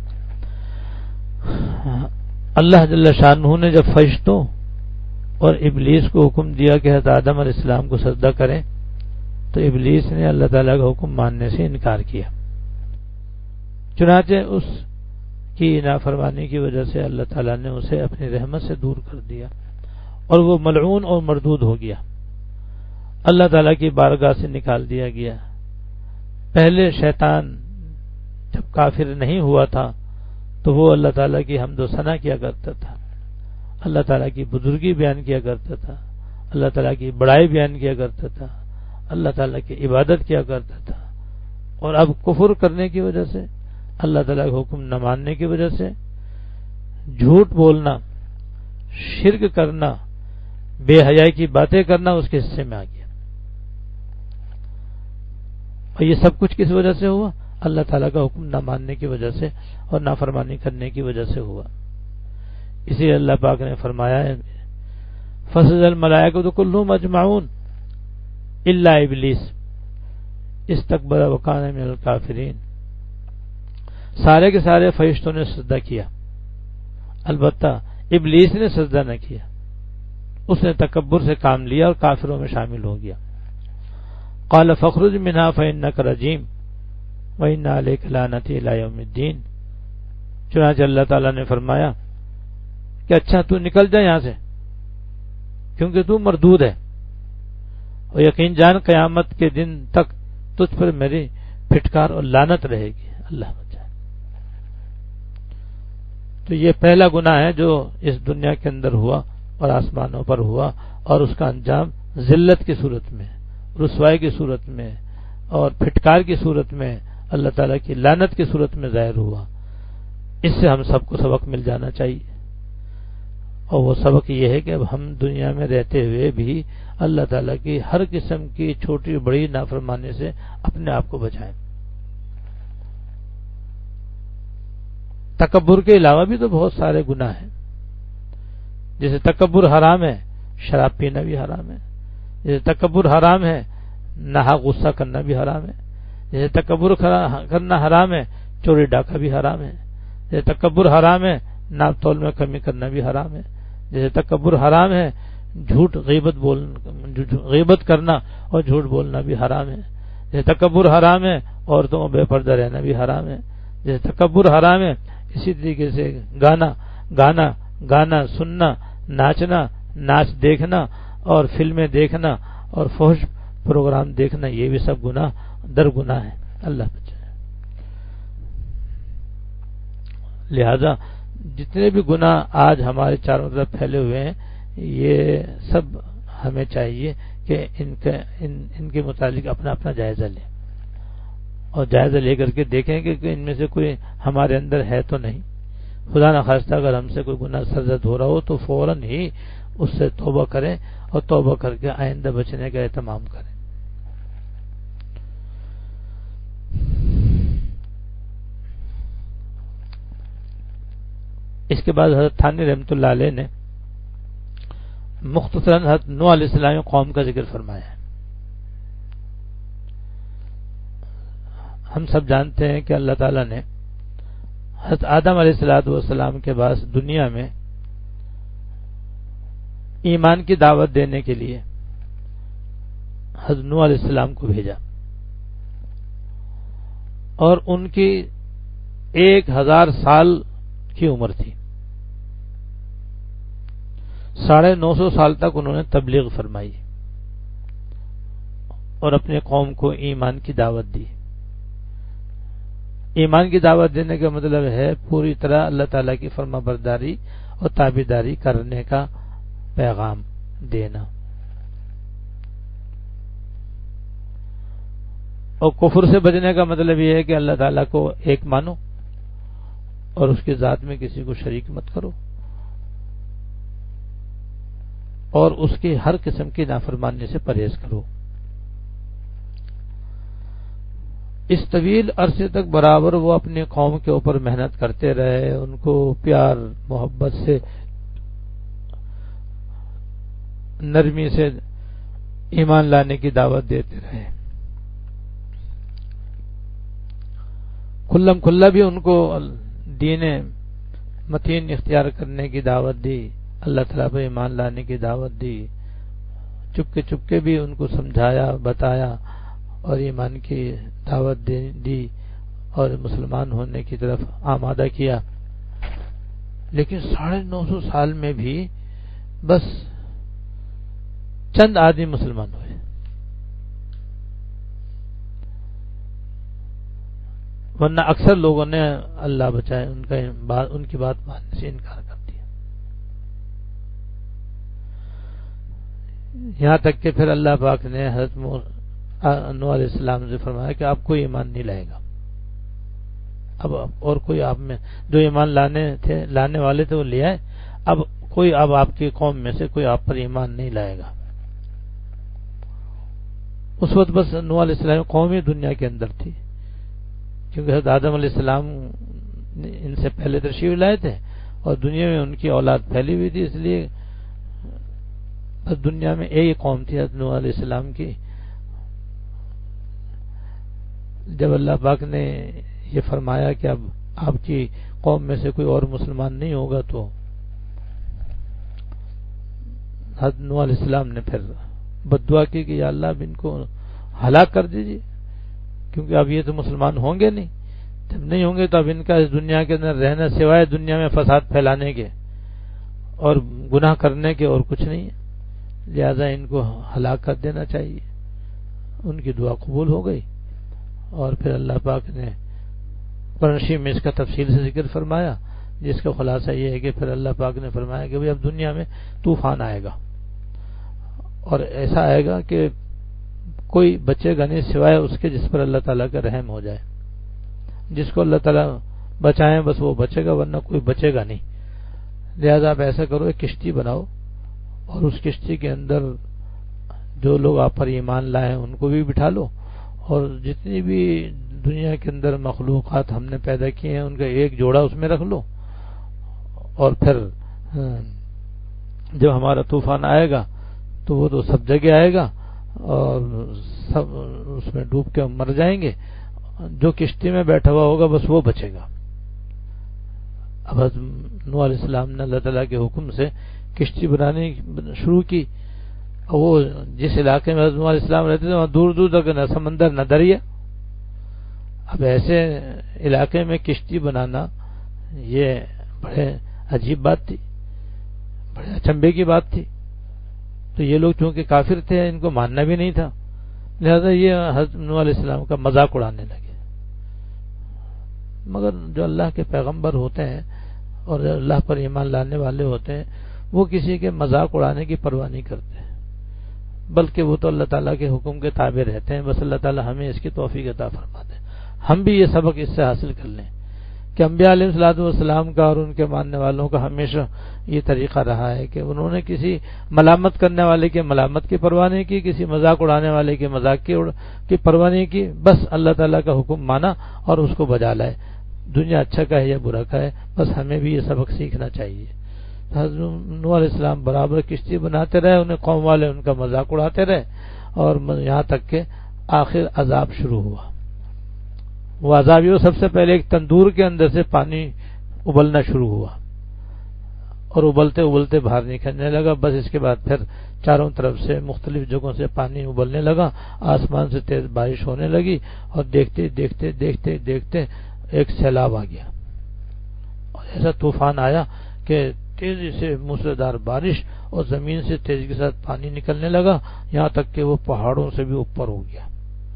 اللہ جل شانہ نے جب فرشتوں اور ابلیس کو حکم دیا کہ حضرت آدم علیہ السلام کو سجدہ کریں تو ابلیس نے اللہ تعالیٰ کا حکم ماننے سے انکار کیا۔ چنانچہ اس کی نافرمانی کی وجہ سے اللہ تعالیٰ نے اسے اپنی رحمت سے دور کر دیا اور وہ ملعون اور مردود ہو گیا، اللہ تعالیٰ کی بارگاہ سے نکال دیا گیا۔ پہلے شیطان جب کافر نہیں ہوا تھا تو وہ اللہ تعالیٰ کی حمد و ثنا کیا کرتا تھا، اللہ تعالیٰ کی بزرگی بیان کیا کرتا تھا، اللہ تعالیٰ کی بڑائی بیان کیا کرتا تھا، اللہ تعالیٰ کی عبادت کیا کرتا تھا، اور اب کفر کرنے کی وجہ سے، اللہ تعالیٰ کا حکم نہ ماننے کی وجہ سے، جھوٹ بولنا، شرک کرنا، بے حیائی کی باتیں کرنا اس کے حصے میں آ گیا۔ اور یہ سب کچھ کس وجہ سے ہوا؟ اللہ تعالیٰ کا حکم نہ ماننے کی وجہ سے اور نافرمانی کرنے کی وجہ سے ہوا۔ اسی اللہ پاک نے فرمایا ہے فسجد الملائکۃ کلھم اجمعون الا ابلیس استکبر وکان من الکافرین، سارے کے سارے فرشتوں نے سجدہ کیا، البتہ ابلیس نے سجدہ نہ کیا، اس نے تکبر سے کام لیا اور کافروں میں شامل ہو گیا۔ قال فاخرج منها فإنك رجیم وإن عليك لعنتی إلی یوم الدین، چنانچہ اللہ تعالیٰ نے فرمایا کہ اچھا تو نکل جا یہاں سے کیونکہ تو مردود ہے، اور یقین جان قیامت کے دن تک تجھ پر میری پھٹکار اور لعنت رہے گی، اللہ بچائے۔ تو یہ پہلا گناہ ہے جو اس دنیا کے اندر ہوا اور آسمانوں پر ہوا، اور اس کا انجام ذلت کی صورت میں، رسوائی کی صورت میں اور پھٹکار کی صورت میں، اللہ تعالیٰ کی لعنت کی صورت میں ظاہر ہوا۔ اس سے ہم سب کو سبق مل جانا چاہیے، اور وہ سبق یہ ہے کہ اب ہم دنیا میں رہتے ہوئے بھی اللہ تعالیٰ کی ہر قسم کی چھوٹی بڑی نافرمانی سے اپنے آپ کو بچائیں۔ تکبر کے علاوہ بھی تو بہت سارے گناہ ہیں، جیسے تکبر حرام ہے، شراب پینا بھی حرام ہے، جیسے تکبر حرام ہے، ناحق غصہ کرنا بھی حرام ہے، جیسے تکبر کرنا حرام ہے، چوری ڈاکہ بھی حرام ہے، جیسے تکبر حرام ہے، ناپ تول میں کمی کرنا بھی حرام ہے، جیسے تکبر حرام ہے، جھوٹ غیبت بول غیبت کرنا اور جھوٹ بولنا بھی حرام ہے، جیسے تکبر حرام ہے، عورتوں کو بے پردہ رہنا بھی حرام ہے، جیسے تکبر حرام ہے، اسی طریقے سے گانا گانا گانا سننا، ناچنا، ناچ دیکھنا اور فلمیں دیکھنا اور فحش پروگرام دیکھنا، یہ بھی سب گناہ در گناہ ہے، اللہ بچائے۔ لہذا جتنے بھی گناہ آج ہمارے چاروں طرف پھیلے ہوئے ہیں، یہ سب ہمیں چاہیے کہ ان کے ان, ان کے متعلق اپنا اپنا جائزہ لیں، اور جائزہ لے کر کے دیکھیں کہ ان میں سے کوئی ہمارے اندر ہے تو نہیں۔ خدا نخواستہ اگر ہم سے کوئی گناہ سرزد ہو رہا ہو تو فوراً ہی اس سے توبہ کریں اور توبہ کر کے آئندہ بچنے کا اہتمام کریں۔ اس کے بعد حضرت تھانی رحمۃ اللہ علیہ نے مختصراً حضرت نوح علیہ السلام قوم کا ذکر فرمایا ہے۔ ہم سب جانتے ہیں کہ اللہ تعالیٰ نے حضرت آدم علیہ الصلوۃ والسلام کے بعد دنیا میں ایمان کی دعوت دینے کے لیے حضرت نوح علیہ السلام کو بھیجا، اور ان کی ایک ہزار سال کی عمر تھی، ساڑھے نو سو سال تک انہوں نے تبلیغ فرمائی اور اپنے قوم کو ایمان کی دعوت دی۔ ایمان کی دعوت دینے کا مطلب ہے پوری طرح اللہ تعالیٰ کی فرما برداری اور تابعداری کرنے کا پیغام دینا، اور کفر سے بچنے کا مطلب یہ ہے کہ اللہ تعالیٰ کو ایک مانو اور اس کی ذات میں کسی کو شریک مت کرو، اور اس کی ہر قسم کی نافرمانی سے پرہیز کرو۔ اس طویل عرصے تک برابر وہ اپنی قوم کے اوپر محنت کرتے رہے، ان کو پیار محبت سے نرمی سے ایمان لانے کی دعوت دیتے رہے، کھلم کھلا بھی ان کو دین متین اختیار کرنے کی دعوت دی، اللہ تعالیٰ پر ایمان لانے کی دعوت دی، چپکے چپکے بھی ان کو سمجھایا بتایا اور ایمان کی دعوت دی اور مسلمان ہونے کی طرف آمادہ کیا۔ لیکن ساڑھے نو سو سال میں بھی بس چند آدمی مسلمان ہوئے. ورنہ اکثر لوگوں نے اللہ بچائے ان کا بات ان کی بات ماننے سے انکار کر دیا. یہاں تک کہ پھر اللہ پاک نے حضرت نوح علیہ السلام سے فرمایا کہ آپ کوئی ایمان نہیں لائے گا. اب اور کوئی آپ میں جو ایمان لانے تھے لانے والے تھے وہ لے آئے. اب کوئی اب آپ کی قوم میں سے کوئی آپ پر ایمان نہیں لائے گا. اس وقت بس نوح علیہ السلام قوم ہی دنیا کے اندر تھی، کیونکہ حضرت آدم علیہ السلام ان سے پہلے تشریف لائے تھے اور دنیا میں ان کی اولاد پھیلی ہوئی تھی، اس لیے بس دنیا میں ایک قوم تھی حضرت نوح علیہ السلام کی. جب اللہ پاک نے یہ فرمایا کہ اب آپ کی قوم میں سے کوئی اور مسلمان نہیں ہوگا تو حضرت نوح علیہ السلام نے پھر بد دعا کی کہ یا اللہ اب ان کو ہلاک کر دیجیے، کیونکہ اب یہ تو مسلمان ہوں گے نہیں. جب نہیں ہوں گے تو اب ان کا اس دنیا کے اندر رہنا سوائے دنیا میں فساد پھیلانے کے اور گناہ کرنے کے اور کچھ نہیں ہے، لہذا ان کو ہلاک کر دینا چاہیے. ان کی دعا قبول ہو گئی اور پھر اللہ پاک نے قرآن شریف میں اس کا تفصیل سے ذکر فرمایا، جس کا خلاصہ یہ ہے کہ پھر اللہ پاک نے فرمایا کہ بھئی اب دنیا میں طوفان آئے گا اور ایسا آئے گا کہ کوئی بچے گا نہیں سوائے اس کے جس پر اللہ تعالیٰ کا رحم ہو جائے. جس کو اللہ تعالیٰ بچائیں بس وہ بچے گا، ورنہ کوئی بچے گا نہیں. لہذا آپ ایسا کرو ایک کشتی بناؤ اور اس کشتی کے اندر جو لوگ آپ پر ایمان لائے ہیں ان کو بھی بٹھا لو، اور جتنی بھی دنیا کے اندر مخلوقات ہم نے پیدا کیے ہیں ان کا ایک جوڑا اس میں رکھ لو، اور پھر جب ہمارا طوفان آئے گا تو وہ تو سب جگہ آئے گا اور سب اس میں ڈوب کے مر جائیں گے. جو کشتی میں بیٹھا ہوا ہوگا بس وہ بچے گا. اب نوح علیہ السلام نے اللہ تعالیٰ کے حکم سے کشتی بنانے شروع کی. وہ جس علاقے میں نوح علیہ السلام رہتے تھے وہاں دور دور تک نہ سمندر نہ دریا. اب ایسے علاقے میں کشتی بنانا یہ بڑے عجیب بات تھی، بڑے اچنبے کی بات تھی. تو یہ لوگ چونکہ کافر تھے ان کو ماننا بھی نہیں تھا، لہذا یہ حضرت نوح علیہ السلام کا مذاق اڑانے لگے. مگر جو اللہ کے پیغمبر ہوتے ہیں اور اللہ پر ایمان لانے والے ہوتے ہیں وہ کسی کے مذاق اڑانے کی پرواہ نہیں کرتے، بلکہ وہ تو اللہ تعالیٰ کے حکم کے تابع رہتے ہیں. بس اللہ تعالیٰ ہمیں اس کی توفیق عطا فرما دے. ہم بھی یہ سبق اس سے حاصل کر لیں کہ انبیاء علیہ الصلوۃ والسلام کا اور ان کے ماننے والوں کا ہمیشہ یہ طریقہ رہا ہے کہ انہوں نے کسی ملامت کرنے والے کے ملامت کی پرواہ نہیں کی، کسی مذاق اڑانے والے کے مذاق کی پرواہ نہیں کی. بس اللہ تعالیٰ کا حکم مانا اور اس کو بجا لائے. دنیا اچھا کا ہے یا برا کا ہے، بس ہمیں بھی یہ سبق سیکھنا چاہیے. حضرت نوح علیہ السلام برابر کشتی بناتے رہے، انہیں قوم والے ان کا مذاق اڑاتے رہے اور یہاں تک کہ آخر عذاب شروع ہوا. وہ عذاب یہ سب سے پہلے ایک تندور کے اندر سے پانی ابلنا شروع ہوا اور ابلتے ابلتے باہر نکلنے لگا. بس اس کے بعد پھر چاروں طرف سے مختلف جگہوں سے پانی ابلنے لگا، آسمان سے تیز بارش ہونے لگی اور دیکھتے دیکھتے دیکھتے دیکھتے ایک سیلاب آ گیا اور ایسا طوفان آیا کہ تیزی سے موسلادھار بارش اور زمین سے تیزی کے ساتھ پانی نکلنے لگا، یہاں تک کہ وہ پہاڑوں سے بھی اوپر ہو گیا.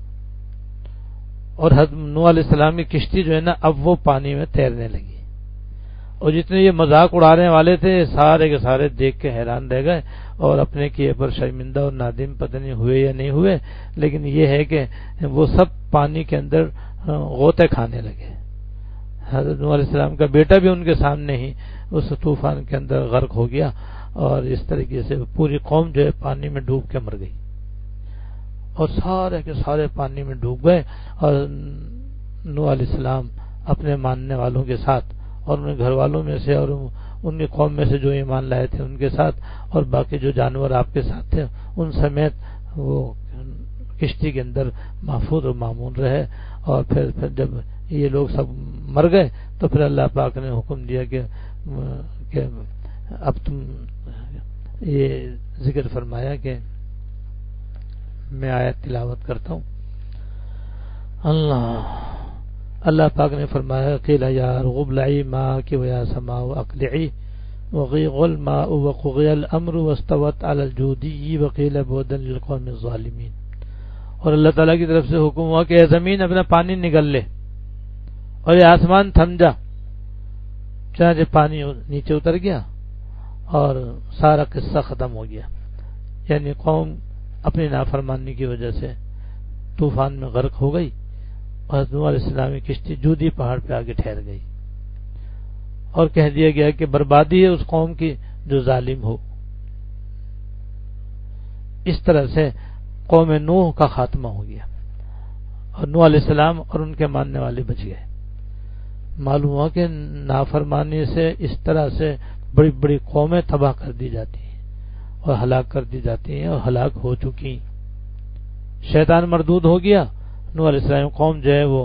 اور حضرت نوح علیہ السلام کی کشتی جو ہے نا اب وہ پانی میں تیرنے لگی. اور جتنے یہ مذاق اڑانے والے تھے سارے کے سارے دیکھ کے حیران رہ گئے اور اپنے کیے پر شرمندہ اور نادم پتہ نہیں ہوئے یا نہیں ہوئے، لیکن یہ ہے کہ وہ سب پانی کے اندر غوطے کھانے لگے. حضرت نوح علیہ السلام کا بیٹا بھی ان کے سامنے ہی اس طوفان کے اندر غرق ہو گیا اور اس طریقے سے پوری قوم جو ہے پانی میں ڈوب کے مر گئی اور سارے کے سارے پانی میں ڈوب گئے. اور نوح علیہ السلام اپنے ماننے والوں کے ساتھ اور ان کے گھر والوں میں سے اور ان کی قوم میں سے جو ایمان لائے تھے ان کے ساتھ اور باقی جو جانور آپ کے ساتھ تھے ان سمیت وہ کشتی کے اندر محفوظ اور مامون رہے. اور پھر پھر جب یہ لوگ سب مر گئے تو پھر اللہ پاک نے حکم دیا کہ کہ اب تم یہ ذکر فرمایا کہ میں آیت تلاوت کرتا ہوں. اللہ اللہ پاک نے فرمایا قیل یا ارغب لعی ما کی ویا سماء اقلعی وغیغ الماء وقضی الامر واستوت علی الجودی وقیل بعدا للقوم الظالمین. اور اللہ تعالیٰ کی طرف سے حکم ہوا کہ اے زمین اپنا پانی نگل لے، اور یہ آسمان تھم جا. چنانچہ پانی نیچے اتر گیا اور سارا قصہ ختم ہو گیا. یعنی قوم اپنی نافرمانی کی وجہ سے طوفان میں غرق ہو گئی اور حضرت نوح علیہ السلام کی کشتی جودی پہاڑ پہ آگے ٹھہر گئی، اور کہہ دیا گیا کہ بربادی ہے اس قوم کی جو ظالم ہو. اس طرح سے قوم نوح کا خاتمہ ہو گیا اور نوح علیہ السلام اور ان کے ماننے والے بچ گئے. معلوم ہوا کہ نافرمانی سے اس طرح سے بڑی بڑی قومیں تباہ کر دی جاتی ہیں اور ہلاک کر دی جاتی ہیں اور ہلاک ہو چکی. شیطان مردود ہو گیا. نوح علیہ السلام قوم جو ہے وہ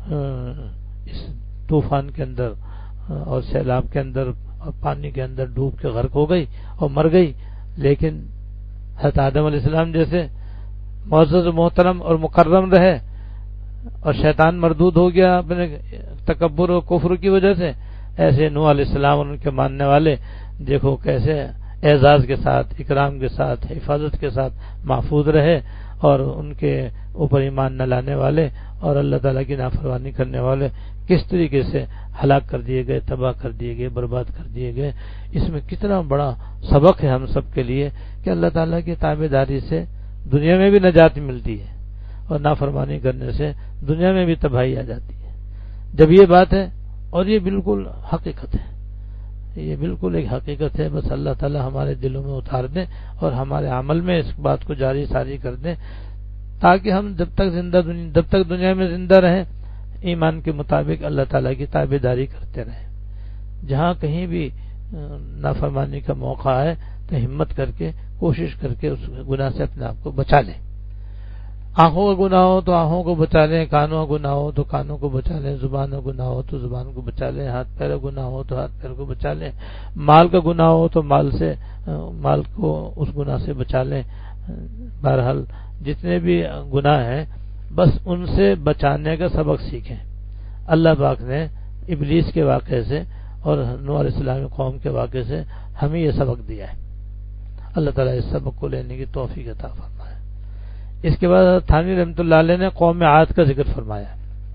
اس طوفان کے اندر اور سیلاب کے اندر اور پانی کے اندر ڈوب کے غرق ہو گئی اور مر گئی. لیکن حضرت آدم علیہ السلام جیسے معزز و محترم اور مکرم رہے اور شیطان مردود ہو گیا اپنے تکبر و کفر کی وجہ سے، ایسے نوح علیہ السلام اور ان کے ماننے والے دیکھو کیسے اعزاز کے ساتھ، اکرام کے ساتھ، حفاظت کے ساتھ محفوظ رہے، اور ان کے اوپر ایمان نہ لانے والے اور اللہ تعالیٰ کی نافرمانی کرنے والے کس طریقے سے ہلاک کر دیے گئے، تباہ کر دیے گئے، برباد کر دیے گئے. اس میں کتنا بڑا سبق ہے ہم سب کے لیے کہ اللہ تعالیٰ کی تابع داری سے دنیا میں بھی نجات ملتی ہے اور نافرمانی کرنے سے دنیا میں بھی تباہی آ جاتی ہے. جب یہ بات ہے، اور یہ بالکل حقیقت ہے، یہ بالکل ایک حقیقت ہے، بس اللہ تعالیٰ ہمارے دلوں میں اتار دیں اور ہمارے عمل میں اس بات کو جاری ساری کر دیں، تاکہ ہم جب تک زندہ دنیا جب تک دنیا میں زندہ رہیں ایمان کے مطابق اللہ تعالیٰ کی تابع داری کرتے رہیں. جہاں کہیں بھی نافرمانی کا موقع آئے تو ہمت کر کے کوشش کر کے اس گناہ سے اپنے آپ کو بچا لیں. آنکھوں کا گناہ ہو تو آنکھوں کو بچا لیں، کانوں کا گناہ ہو تو کانوں کو بچا لیں، زبان کا گناہ ہو تو زبان کو بچا لیں، ہاتھ پیر کا گناہ ہو تو ہاتھ پیر کو بچا لیں، مال کا گناہ ہو تو مال سے مال کو اس گناہ سے بچا لیں. بہرحال جتنے بھی گناہ ہیں بس ان سے بچانے کا سبق سیکھیں. اللہ پاک نے ابلیس کے واقعے سے اور نوح علیہ السلام قوم کے واقعے سے ہمیں یہ سبق دیا ہے. اللہ تعالیٰ اس سبق کو لینے کی توفیق عطا فرمائے. اس کے بعد تھانوی رحمۃ اللہ علیہ نے قوم عاد کا ذکر فرمایا.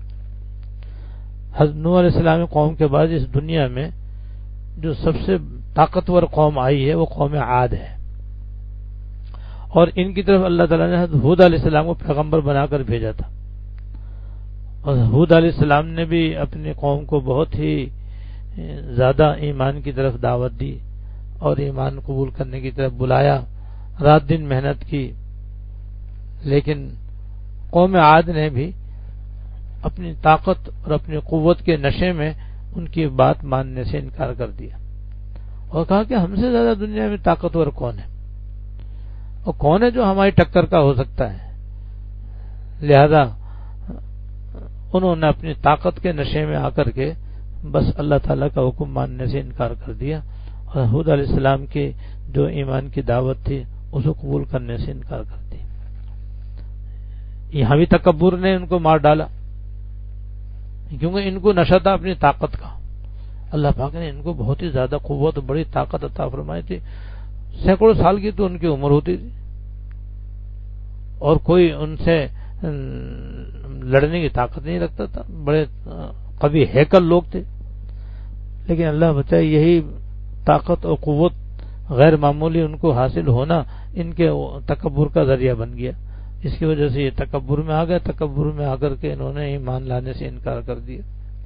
حضرت نوح علیہ السلام قوم کے بعد اس دنیا میں جو سب سے طاقتور قوم آئی ہے وہ قوم عاد ہے، اور ان کی طرف اللہ تعالیٰ نے حضرت ہود علیہ السلام کو پیغمبر بنا کر بھیجا تھا. اور ہود علیہ السلام نے بھی اپنی قوم کو بہت ہی زیادہ ایمان کی طرف دعوت دی اور ایمان قبول کرنے کی طرف بلایا، رات دن محنت کی. لیکن قوم عاد نے بھی اپنی طاقت اور اپنی قوت کے نشے میں ان کی بات ماننے سے انکار کر دیا اور کہا کہ ہم سے زیادہ دنیا میں طاقتور کون ہے اور کون ہے جو ہماری ٹکر کا ہو سکتا ہے. لہذا انہوں نے اپنی طاقت کے نشے میں آ کر کے بس اللہ تعالیٰ کا حکم ماننے سے انکار کر دیا اور ہود علیہ السلام کی جو ایمان کی دعوت تھی اس کو قبول کرنے سے انکار کر دیا. یہاں بھی تکبر نے ان کو مار ڈالا کیونکہ ان کو نشہ تھا اپنی طاقت کا. اللہ پاک نے ان کو بہت ہی زیادہ قوت اور بڑی طاقت عطا فرمائی تھی. سینکڑوں سال کی تو ان کی عمر ہوتی تھی اور کوئی ان سے لڑنے کی طاقت نہیں رکھتا تھا. بڑے قوی ہیکل لوگ تھے. لیکن اللہ بچائے یہی طاقت اور قوت غیر معمولی ان کو حاصل ہونا ان کے تکبر کا ذریعہ بن گیا. اس کی وجہ سے یہ تکبر میں آ گئے. تکبر میں آ کر کے انہوں نے ایمان لانے سے انکار کر دیا.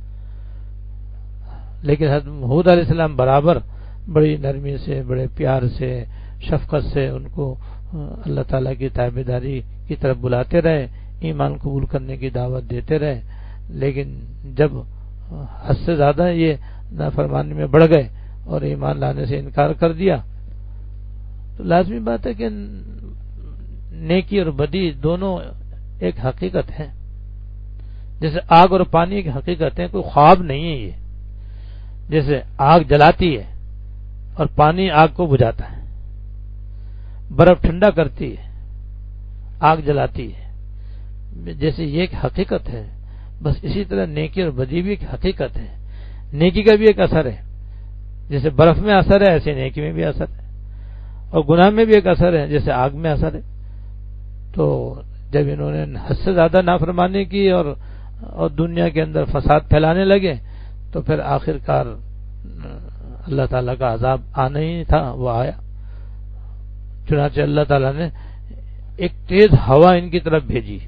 لیکن حضرت ہود علیہ السلام برابر بڑی نرمی سے، بڑے پیار سے، شفقت سے ان کو اللہ تعالیٰ کی تابع داری کی طرف بلاتے رہے، ایمان قبول کرنے کی دعوت دیتے رہے. لیکن جب حد سے زیادہ یہ نافرمانی میں بڑھ گئے اور ایمان لانے سے انکار کر دیا تو لازمی بات ہے کہ نیکی اور بدی دونوں ایک حقیقت ہے. جیسے آگ اور پانی ایک حقیقت ہے، کوئی خواب نہیں ہے. یہ جیسے آگ جلاتی ہے اور پانی آگ کو بجھاتا ہے، برف ٹھنڈا کرتی ہے، آگ جلاتی ہے. جیسے یہ ایک حقیقت ہے، بس اسی طرح نیکی اور بدی بھی ایک حقیقت ہے. نیکی کا بھی ایک اثر ہے. جیسے برف میں اثر ہے ایسے نیکی میں بھی اثر ہے، اور گناہ میں بھی ایک اثر ہے جیسے آگ میں اثر ہے۔ تو جب انہوں نے حد سے زیادہ نافرمانی کی اور اور دنیا کے اندر فساد پھیلانے لگے تو پھر آخر کار اللہ تعالیٰ کا عذاب آنا ہی تھا، وہ آیا۔ چنانچہ اللہ تعالیٰ نے ایک تیز ہوا ان کی طرف بھیجی،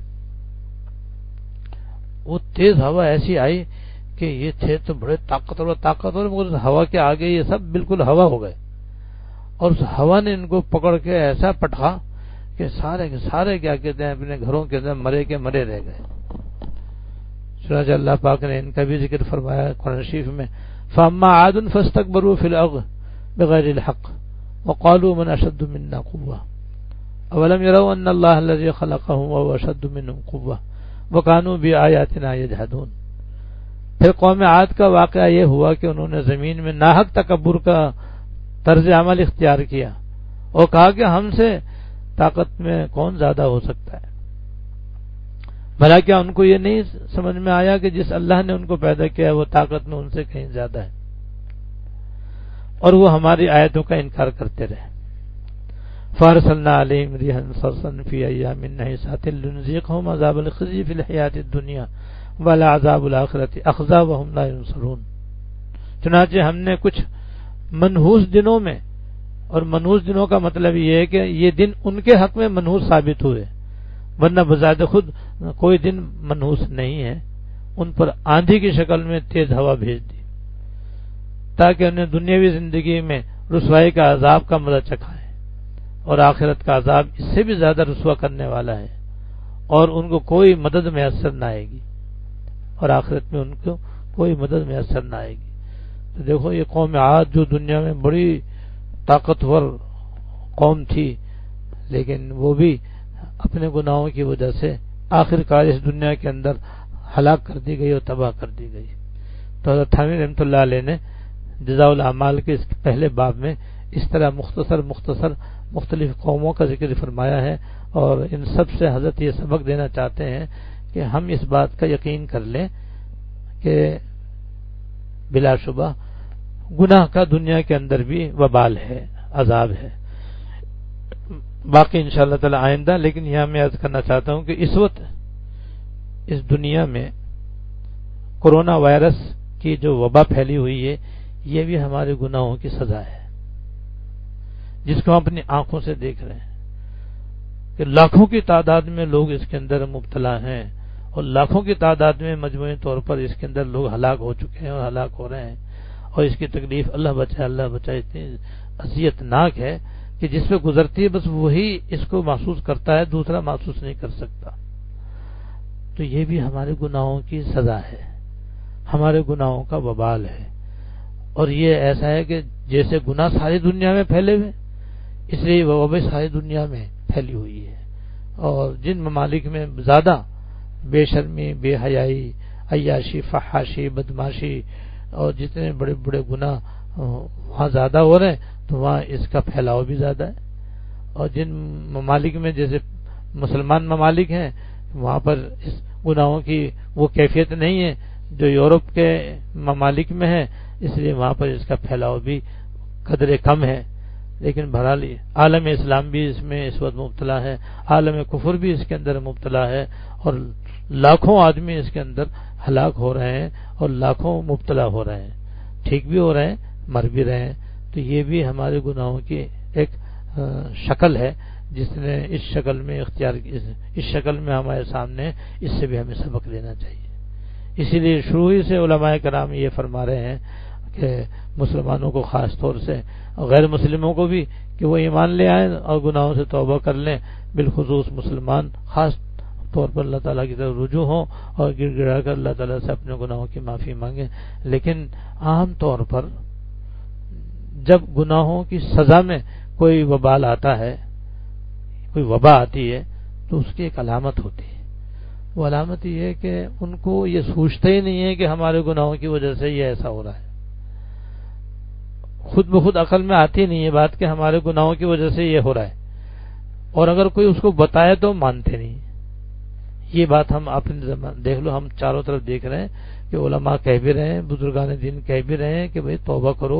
وہ تیز ہوا ایسی آئی کہ یہ تھے تو بڑے طاقتور طاقتور مگر ہوا کے آگے یہ سب بالکل ہوا ہو گئے، اور اس ہوا نے ان کو پکڑ کے ایسا پٹھا کہ سارے کے سارے کیا کہتے ہیں اپنے گھروں کے اندر مرے کے مرے رہ گئے۔ چنانچہ اللہ پاک نے ان کا بھی ذکر فرمایا قرآن شریف میں، فَأَمَّا عَادٌ فَاسْتَكْبَرُوا فِي الْأَرْضِ بِغَيْرِ الْحَقِّ وَقَالُوا مَنْ أَشَدُّ مِنَّا قُوَّةً أَوَلَمْ يَرَوْا أَنَّ اللَّهَ الَّذِي خَلَقَهُمْ وَهُوَ أَشَدُّ مِنْهُمْ قُوَّةً وَكَانُوا بِآيَاتِنَا يَجْحَدُونَ۔ پھر قوم عاد کا واقعہ یہ ہوا کہ انہوں نے زمین میں ناحق تکبر کا طرز عمل اختیار کیا اور کہا کہ ہم سے طاقت میں کون زیادہ ہو سکتا ہے۔ بھلا کیا ان کو یہ نہیں سمجھ میں آیا کہ جس اللہ نے ان کو پیدا کیا وہ طاقت میں ان سے کہیں زیادہ ہے، اور وہ ہماری آیتوں کا انکار کرتے رہے۔ فَأَرْسَلْنَا عَلَيْهِمْ رِيحًا صَرْصَرًا فِي أَيَّامٍ نَحِسَاتٍ لِنُذِيقَهُمْ عَذَابَ الْخِزْيِ فِي الْحَيَاةِ الدُّنْيَا وَلَعَذَابُ الْآخِرَةِ أَخْزَىٰ وَهُمْ لَا يُنصَرُونَ۔ چنانچہ ہم نے کچھ منحوس دنوں میں، اور منحوس دنوں کا مطلب یہ ہے کہ یہ دن ان کے حق میں منحوس ثابت ہوئے، ورنہ بذات خود کوئی دن منحوس نہیں ہے، ان پر آندھی کی شکل میں تیز ہوا بھیج دی تاکہ انہیں دنیاوی زندگی میں رسوائی کا عذاب کا مزہ چکھائیں، اور آخرت کا عذاب اس سے بھی زیادہ رسوا کرنے والا ہے، اور ان کو کوئی مدد میسر نہ آئے گی، اور آخرت میں ان کو کوئی مدد میسر نہ آئے گی۔ تو دیکھو یہ قوم عاد جو دنیا میں بڑی طاقتور قوم تھی، لیکن وہ بھی اپنے گناہوں کی وجہ سے آخر کار اس دنیا کے اندر ہلاک کر دی گئی اور تباہ کر دی گئی۔ تو حضرت تھانوی رحمۃ اللہ علیہ نے جزاء الاعمال کے اس پہلے باب میں اس طرح مختصر مختصر مختلف قوموں کا ذکر فرمایا ہے، اور ان سب سے حضرت یہ سبق دینا چاہتے ہیں کہ ہم اس بات کا یقین کر لیں کہ بلا شبہ گناہ کا دنیا کے اندر بھی وبال ہے، عذاب ہے۔ باقی انشاءاللہ تعالی آئندہ، لیکن یہاں میں عرض کرنا چاہتا ہوں کہ اس وقت اس دنیا میں کورونا وائرس کی جو وبا پھیلی ہوئی ہے یہ بھی ہمارے گناہوں کی سزا ہے، جس کو ہم اپنی آنکھوں سے دیکھ رہے ہیں کہ لاکھوں کی تعداد میں لوگ اس کے اندر مبتلا ہیں، اور لاکھوں کی تعداد میں مجموعی طور پر اس کے اندر لوگ ہلاک ہو چکے ہیں اور ہلاک ہو رہے ہیں، اور اس کی تکلیف اللہ بچائے اللہ بچائے اتنی اذیت ناک ہے کہ جس پہ گزرتی ہے بس وہی اس کو محسوس کرتا ہے، دوسرا محسوس نہیں کر سکتا۔ تو یہ بھی ہمارے گناہوں کی سزا ہے، ہمارے گناہوں کا وبال ہے، اور یہ ایسا ہے کہ جیسے گناہ ساری دنیا میں پھیلے ہوئے اس لیے وہ وبا ساری دنیا میں پھیلی ہوئی ہے، اور جن ممالک میں زیادہ بے شرمی، بے حیائی، عیاشی، فحاشی، بدماشی اور جتنے بڑے بڑے گناہ وہاں زیادہ ہو رہے ہیں تو وہاں اس کا پھیلاؤ بھی زیادہ ہے، اور جن ممالک میں جیسے مسلمان ممالک ہیں وہاں پر اس گناہوں کی وہ کیفیت نہیں ہے جو یورپ کے ممالک میں ہے، اس لیے وہاں پر اس کا پھیلاؤ بھی قدرے کم ہے۔ لیکن بہرحال عالم اسلام بھی اس میں اس وقت مبتلا ہے، عالم کفر بھی اس کے اندر مبتلا ہے، اور لاکھوں آدمی اس کے اندر ہلاک ہو رہے ہیں اور لاکھوں مبتلا ہو رہے ہیں، ٹھیک بھی ہو رہے ہیں، مر بھی رہے ہیں۔ تو یہ بھی ہمارے گناہوں کی ایک شکل ہے جس نے اس شکل میں اختیار اس شکل میں ہمارے سامنے، اس سے بھی ہمیں سبق لینا چاہیے۔ اسی لیے شروع ہی سے علماء کرام یہ فرما رہے ہیں کہ مسلمانوں کو خاص طور سے اور غیر مسلموں کو بھی کہ وہ ایمان لے آئیں اور گناہوں سے توبہ کر لیں، بالخصوص مسلمان خاص طور پر اللہ تعالیٰ کی طرف رجوع ہوں اور گر گڑا کر اللہ تعالیٰ سے اپنے گناہوں کی معافی مانگیں۔ لیکن عام طور پر جب گناہوں کی سزا میں کوئی وبال آتا ہے، کوئی وبا آتی ہے تو اس کی ایک علامت ہوتی ہے، وہ علامت یہ ہے کہ ان کو یہ سوچتے ہی نہیں ہے کہ ہمارے گناہوں کی وجہ سے یہ ایسا ہو رہا ہے، خود بخود عقل میں آتی نہیں ہے بات کہ ہمارے گناہوں کی وجہ سے یہ ہو رہا ہے، اور اگر کوئی اس کو بتائے تو مانتے نہیں۔ یہ بات ہم اپنے زمان دیکھ لو، ہم چاروں طرف دیکھ رہے ہیں کہ علماء کہہ بھی رہے ہیں، بزرگان دین کہہ بھی رہے ہیں کہ بھئی توبہ کرو،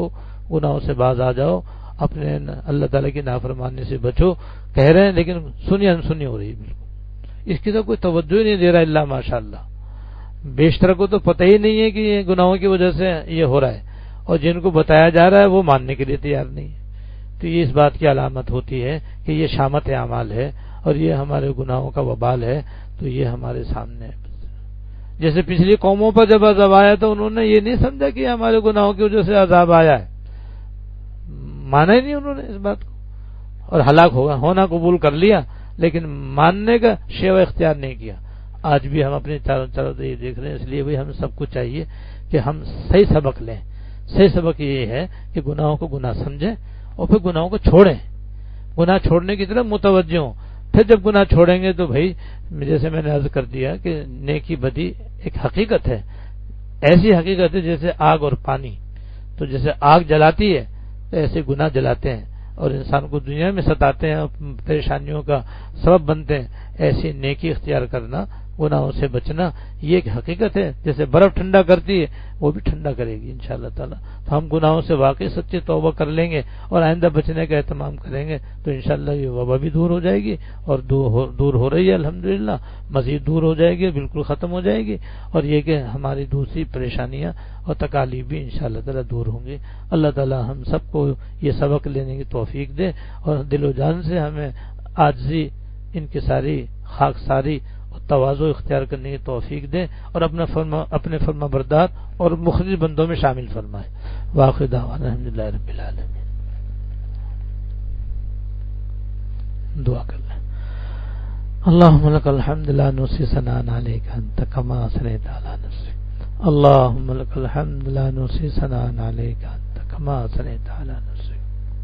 گناہوں سے باز آ جاؤ، اپنے اللہ تعالیٰ کی نافرمانی سے بچو. کہہ رہے ہیں لیکن سنی انسنی ہو رہی ہے بالکل، اس کی تو کوئی توجہ ہی نہیں دے رہا الا ماشاء اللہ. بیشتر کو تو پتہ ہی نہیں ہے کہ یہ گناہوں کی وجہ سے یہ ہو رہا ہے، اور جن کو بتایا جا رہا ہے وہ ماننے کے لیے تیار نہیں ہے. تو یہ اس بات کی علامت ہوتی ہے کہ یہ شامت اعمال ہے اور یہ ہمارے گناہوں کا وبال ہے. تو یہ ہمارے سامنے ہے. جیسے پچھلی قوموں پر جب عذاب آیا تو انہوں نے یہ نہیں سمجھا کہ ہمارے گناہوں کی وجہ سے عذاب آیا ہے، مانا ہی نہیں انہوں نے اس بات کو، اور ہلاک ہوگا ہونا قبول کر لیا لیکن ماننے کا شیوہ اختیار نہیں کیا. آج بھی ہم اپنی چاروں طرف یہ دیکھ رہے ہیں، اس لیے بھی ہم سب کو چاہیے کہ ہم صحیح سبق لیں. صحیح سبق یہ ہے کہ گناہوں کو گناہ سمجھیں اور پھر گناہوں کو چھوڑیں، گناہ چھوڑنے کی طرف متوجہ ہوں. پھر جب گناہ چھوڑیں گے تو بھائی جیسے میں نے عرض کر دیا کہ نیکی بدی ایک حقیقت ہے، ایسی حقیقت ہے جیسے آگ اور پانی. تو جیسے آگ جلاتی ہے تو ایسے گناہ جلاتے ہیں اور انسان کو دنیا میں ستاتے ہیں اور پریشانیوں کا سبب بنتے ہیں. ایسی نیکی اختیار کرنا، گناہوں سے بچنا، یہ ایک حقیقت ہے. جیسے برف ٹھنڈا کرتی ہے وہ بھی ٹھنڈا کرے گی انشاءاللہ تعالی. تو ہم گناہوں سے واقعی سچی توبہ کر لیں گے اور آئندہ بچنے کا اہتمام کریں گے تو انشاءاللہ یہ وبا بھی دور ہو جائے گی، اور دور ہو رہی ہے الحمدللہ، مزید دور ہو جائے گی، بالکل ختم ہو جائے گی. اور یہ کہ ہماری دوسری پریشانیاں اور تکالیف بھی انشاءاللہ تعالی دور ہوں گی. اللہ تعالی ہم سب کو یہ سبق لینے کی توفیق دے اور دل و جان سے ہمیں عاجزی، انکساری، خاکساری اور تواضع اختیار کرنے کی توفیق دے اور اپنا فرما اپنے فرما بردار اور مخلص بندوں میں شامل فرمائے. واخر دعوانا الحمدللہ رب العالمین. دعا کر لیں. اللهم لك الحمد لا نحصي ثناء عليك انت كما اثنيت على نفسك. اللهم لك الحمد لا نحصي ثناء عليك انت كما اثنيت على نفسك.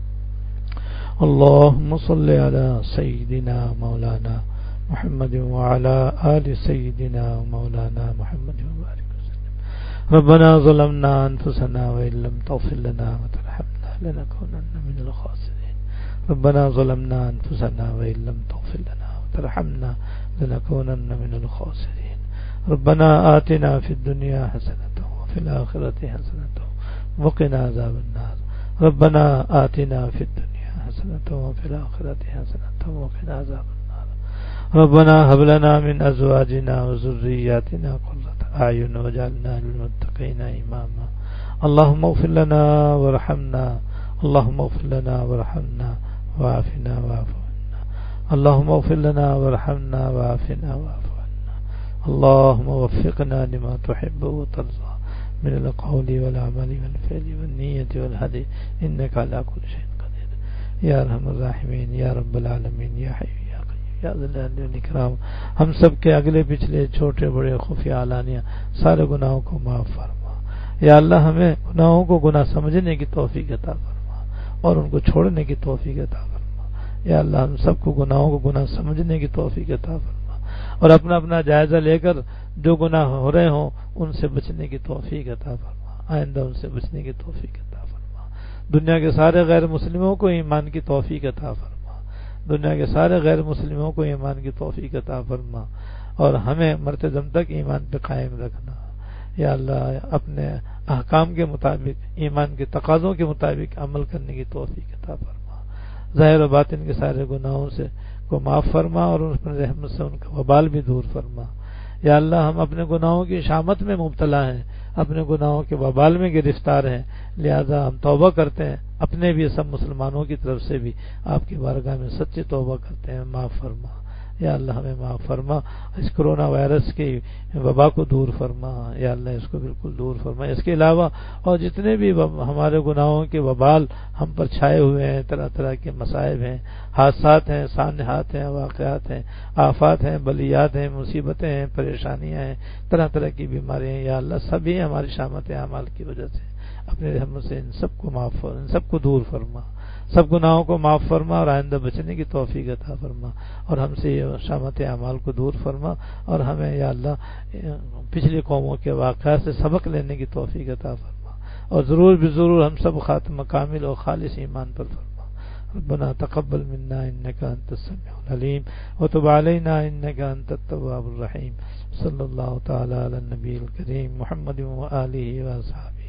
اللهم صل على سيدنا مولانا محمد وعلى آل سيدنا مولانا محمد وبارك وسلم. ربنا ظلمنا أنفسنا وإن لم تغفر لنا وترحمنا لنكونن من الخاسرين. ربنا ظلمنا أنفسنا وإن لم تغفر لنا وترحمنا لنكونن من الخاسرين. ربنا آتنا في الدنيا حسنة وفي الآخرة حسنة وقنا عذاب النار. ربنا آتنا في الدنيا حسنة وفي الآخرة حسنة وقنا عذاب النار. ربنا هب لنا من أزواجنا وذرياتنا قرة أعين واجعلنا للمتقين إماما. اللهم اغفر لنا وارحمنا. اللهم اغفر لنا وارحمنا وعافنا واعف عنا. اللهم اغفر لنا وارحمنا وعافنا واعف عنا. اللهم وفقنا لما تحب وترضى من القول والعمل والفعل والنية والهدي إنك على كل شيء قدير. یا ارحم الراحمین، یا رب العالمین، یا حی یا قیوم یا ذی الجلال والاکرام. ہم سب کے اگلے پچھلے چھوٹے بڑے خفیہ علانیہ سارے گناہوں کو معاف فرما. یا اللہ ہمیں گناہوں کو گناہ سمجھنے کی توفیق عطا فرما اور ان کو چھوڑنے کی توفیق عطا فرما. یا اللہ ہم سب کو گناہوں کو گناہ سمجھنے کی توفیق عطا فرما اور اپنا اپنا جائزہ لے کر جو گناہ ہو رہے ہوں ان سے بچنے کی توفیق عطا فرما، آئندہ ان سے بچنے کی توفیق عطا فرما. دنیا کے سارے غیر مسلموں کو ایمان کی توفیق عطا فرما. دنیا کے سارے غیر مسلموں کو ایمان کی توفیق عطا فرما اور ہمیں مرتے دم تک ایمان پہ قائم رکھنا. یا اللہ اپنے احکام کے مطابق، ایمان کے تقاضوں کے مطابق عمل کرنے کی توفیق عطا فرما. ظاہر و باطن کے سارے گناہوں سے کو معاف فرما اور ان پر رحمت سے ان کا وبال بھی دور فرما. یا اللہ ہم اپنے گناہوں کی شامت میں مبتلا ہیں، اپنے گناہوں کے وبال میں گرفتار ہیں، لہذا ہم توبہ کرتے ہیں، اپنے بھی سب مسلمانوں کی طرف سے بھی آپ کی بارگاہ میں سچی توبہ کرتے ہیں، معاف فرما. یا اللہ ہمیں معاف فرما. اس کرونا وائرس کی وبا کو دور فرما. یا اللہ اس کو بالکل دور فرما. اس کے علاوہ اور جتنے بھی ہمارے گناہوں کے وبال ہم پر چھائے ہوئے ہیں، طرح طرح کے مصائب ہیں، حادثات ہیں، سانحات ہیں، واقعات ہیں، آفات ہیں، بلیات ہیں، مصیبتیں ہیں، پریشانیاں ہیں، طرح طرح کی بیماریاں ہیں. یا اللہ سبھی ہماری شامت اعمال کی وجہ سے اپنے رحمت سے ان سب کو معاف فرما، ان سب کو دور فرما، سب گناہوں کو معاف فرما اور آئندہ بچنے کی توفیق عطا فرما اور ہم سے یہ شامت اعمال کو دور فرما اور ہمیں یا اللہ پچھلی قوموں کے واقعات سے سبق لینے کی توفیق عطا فرما اور ضرور بھی ضرور ہم سب خاتمہ کامل اور خالص ایمان پر فرما. ربنا تقبل منا انك انت السميع العليم وتب علينا انك انت التواب الرحيم. صلی اللہ تعالی علی النبی الکریم محمد و آلہ و اصحابہ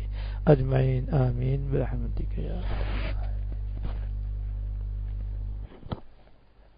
اجمعین آمین برحمتک یا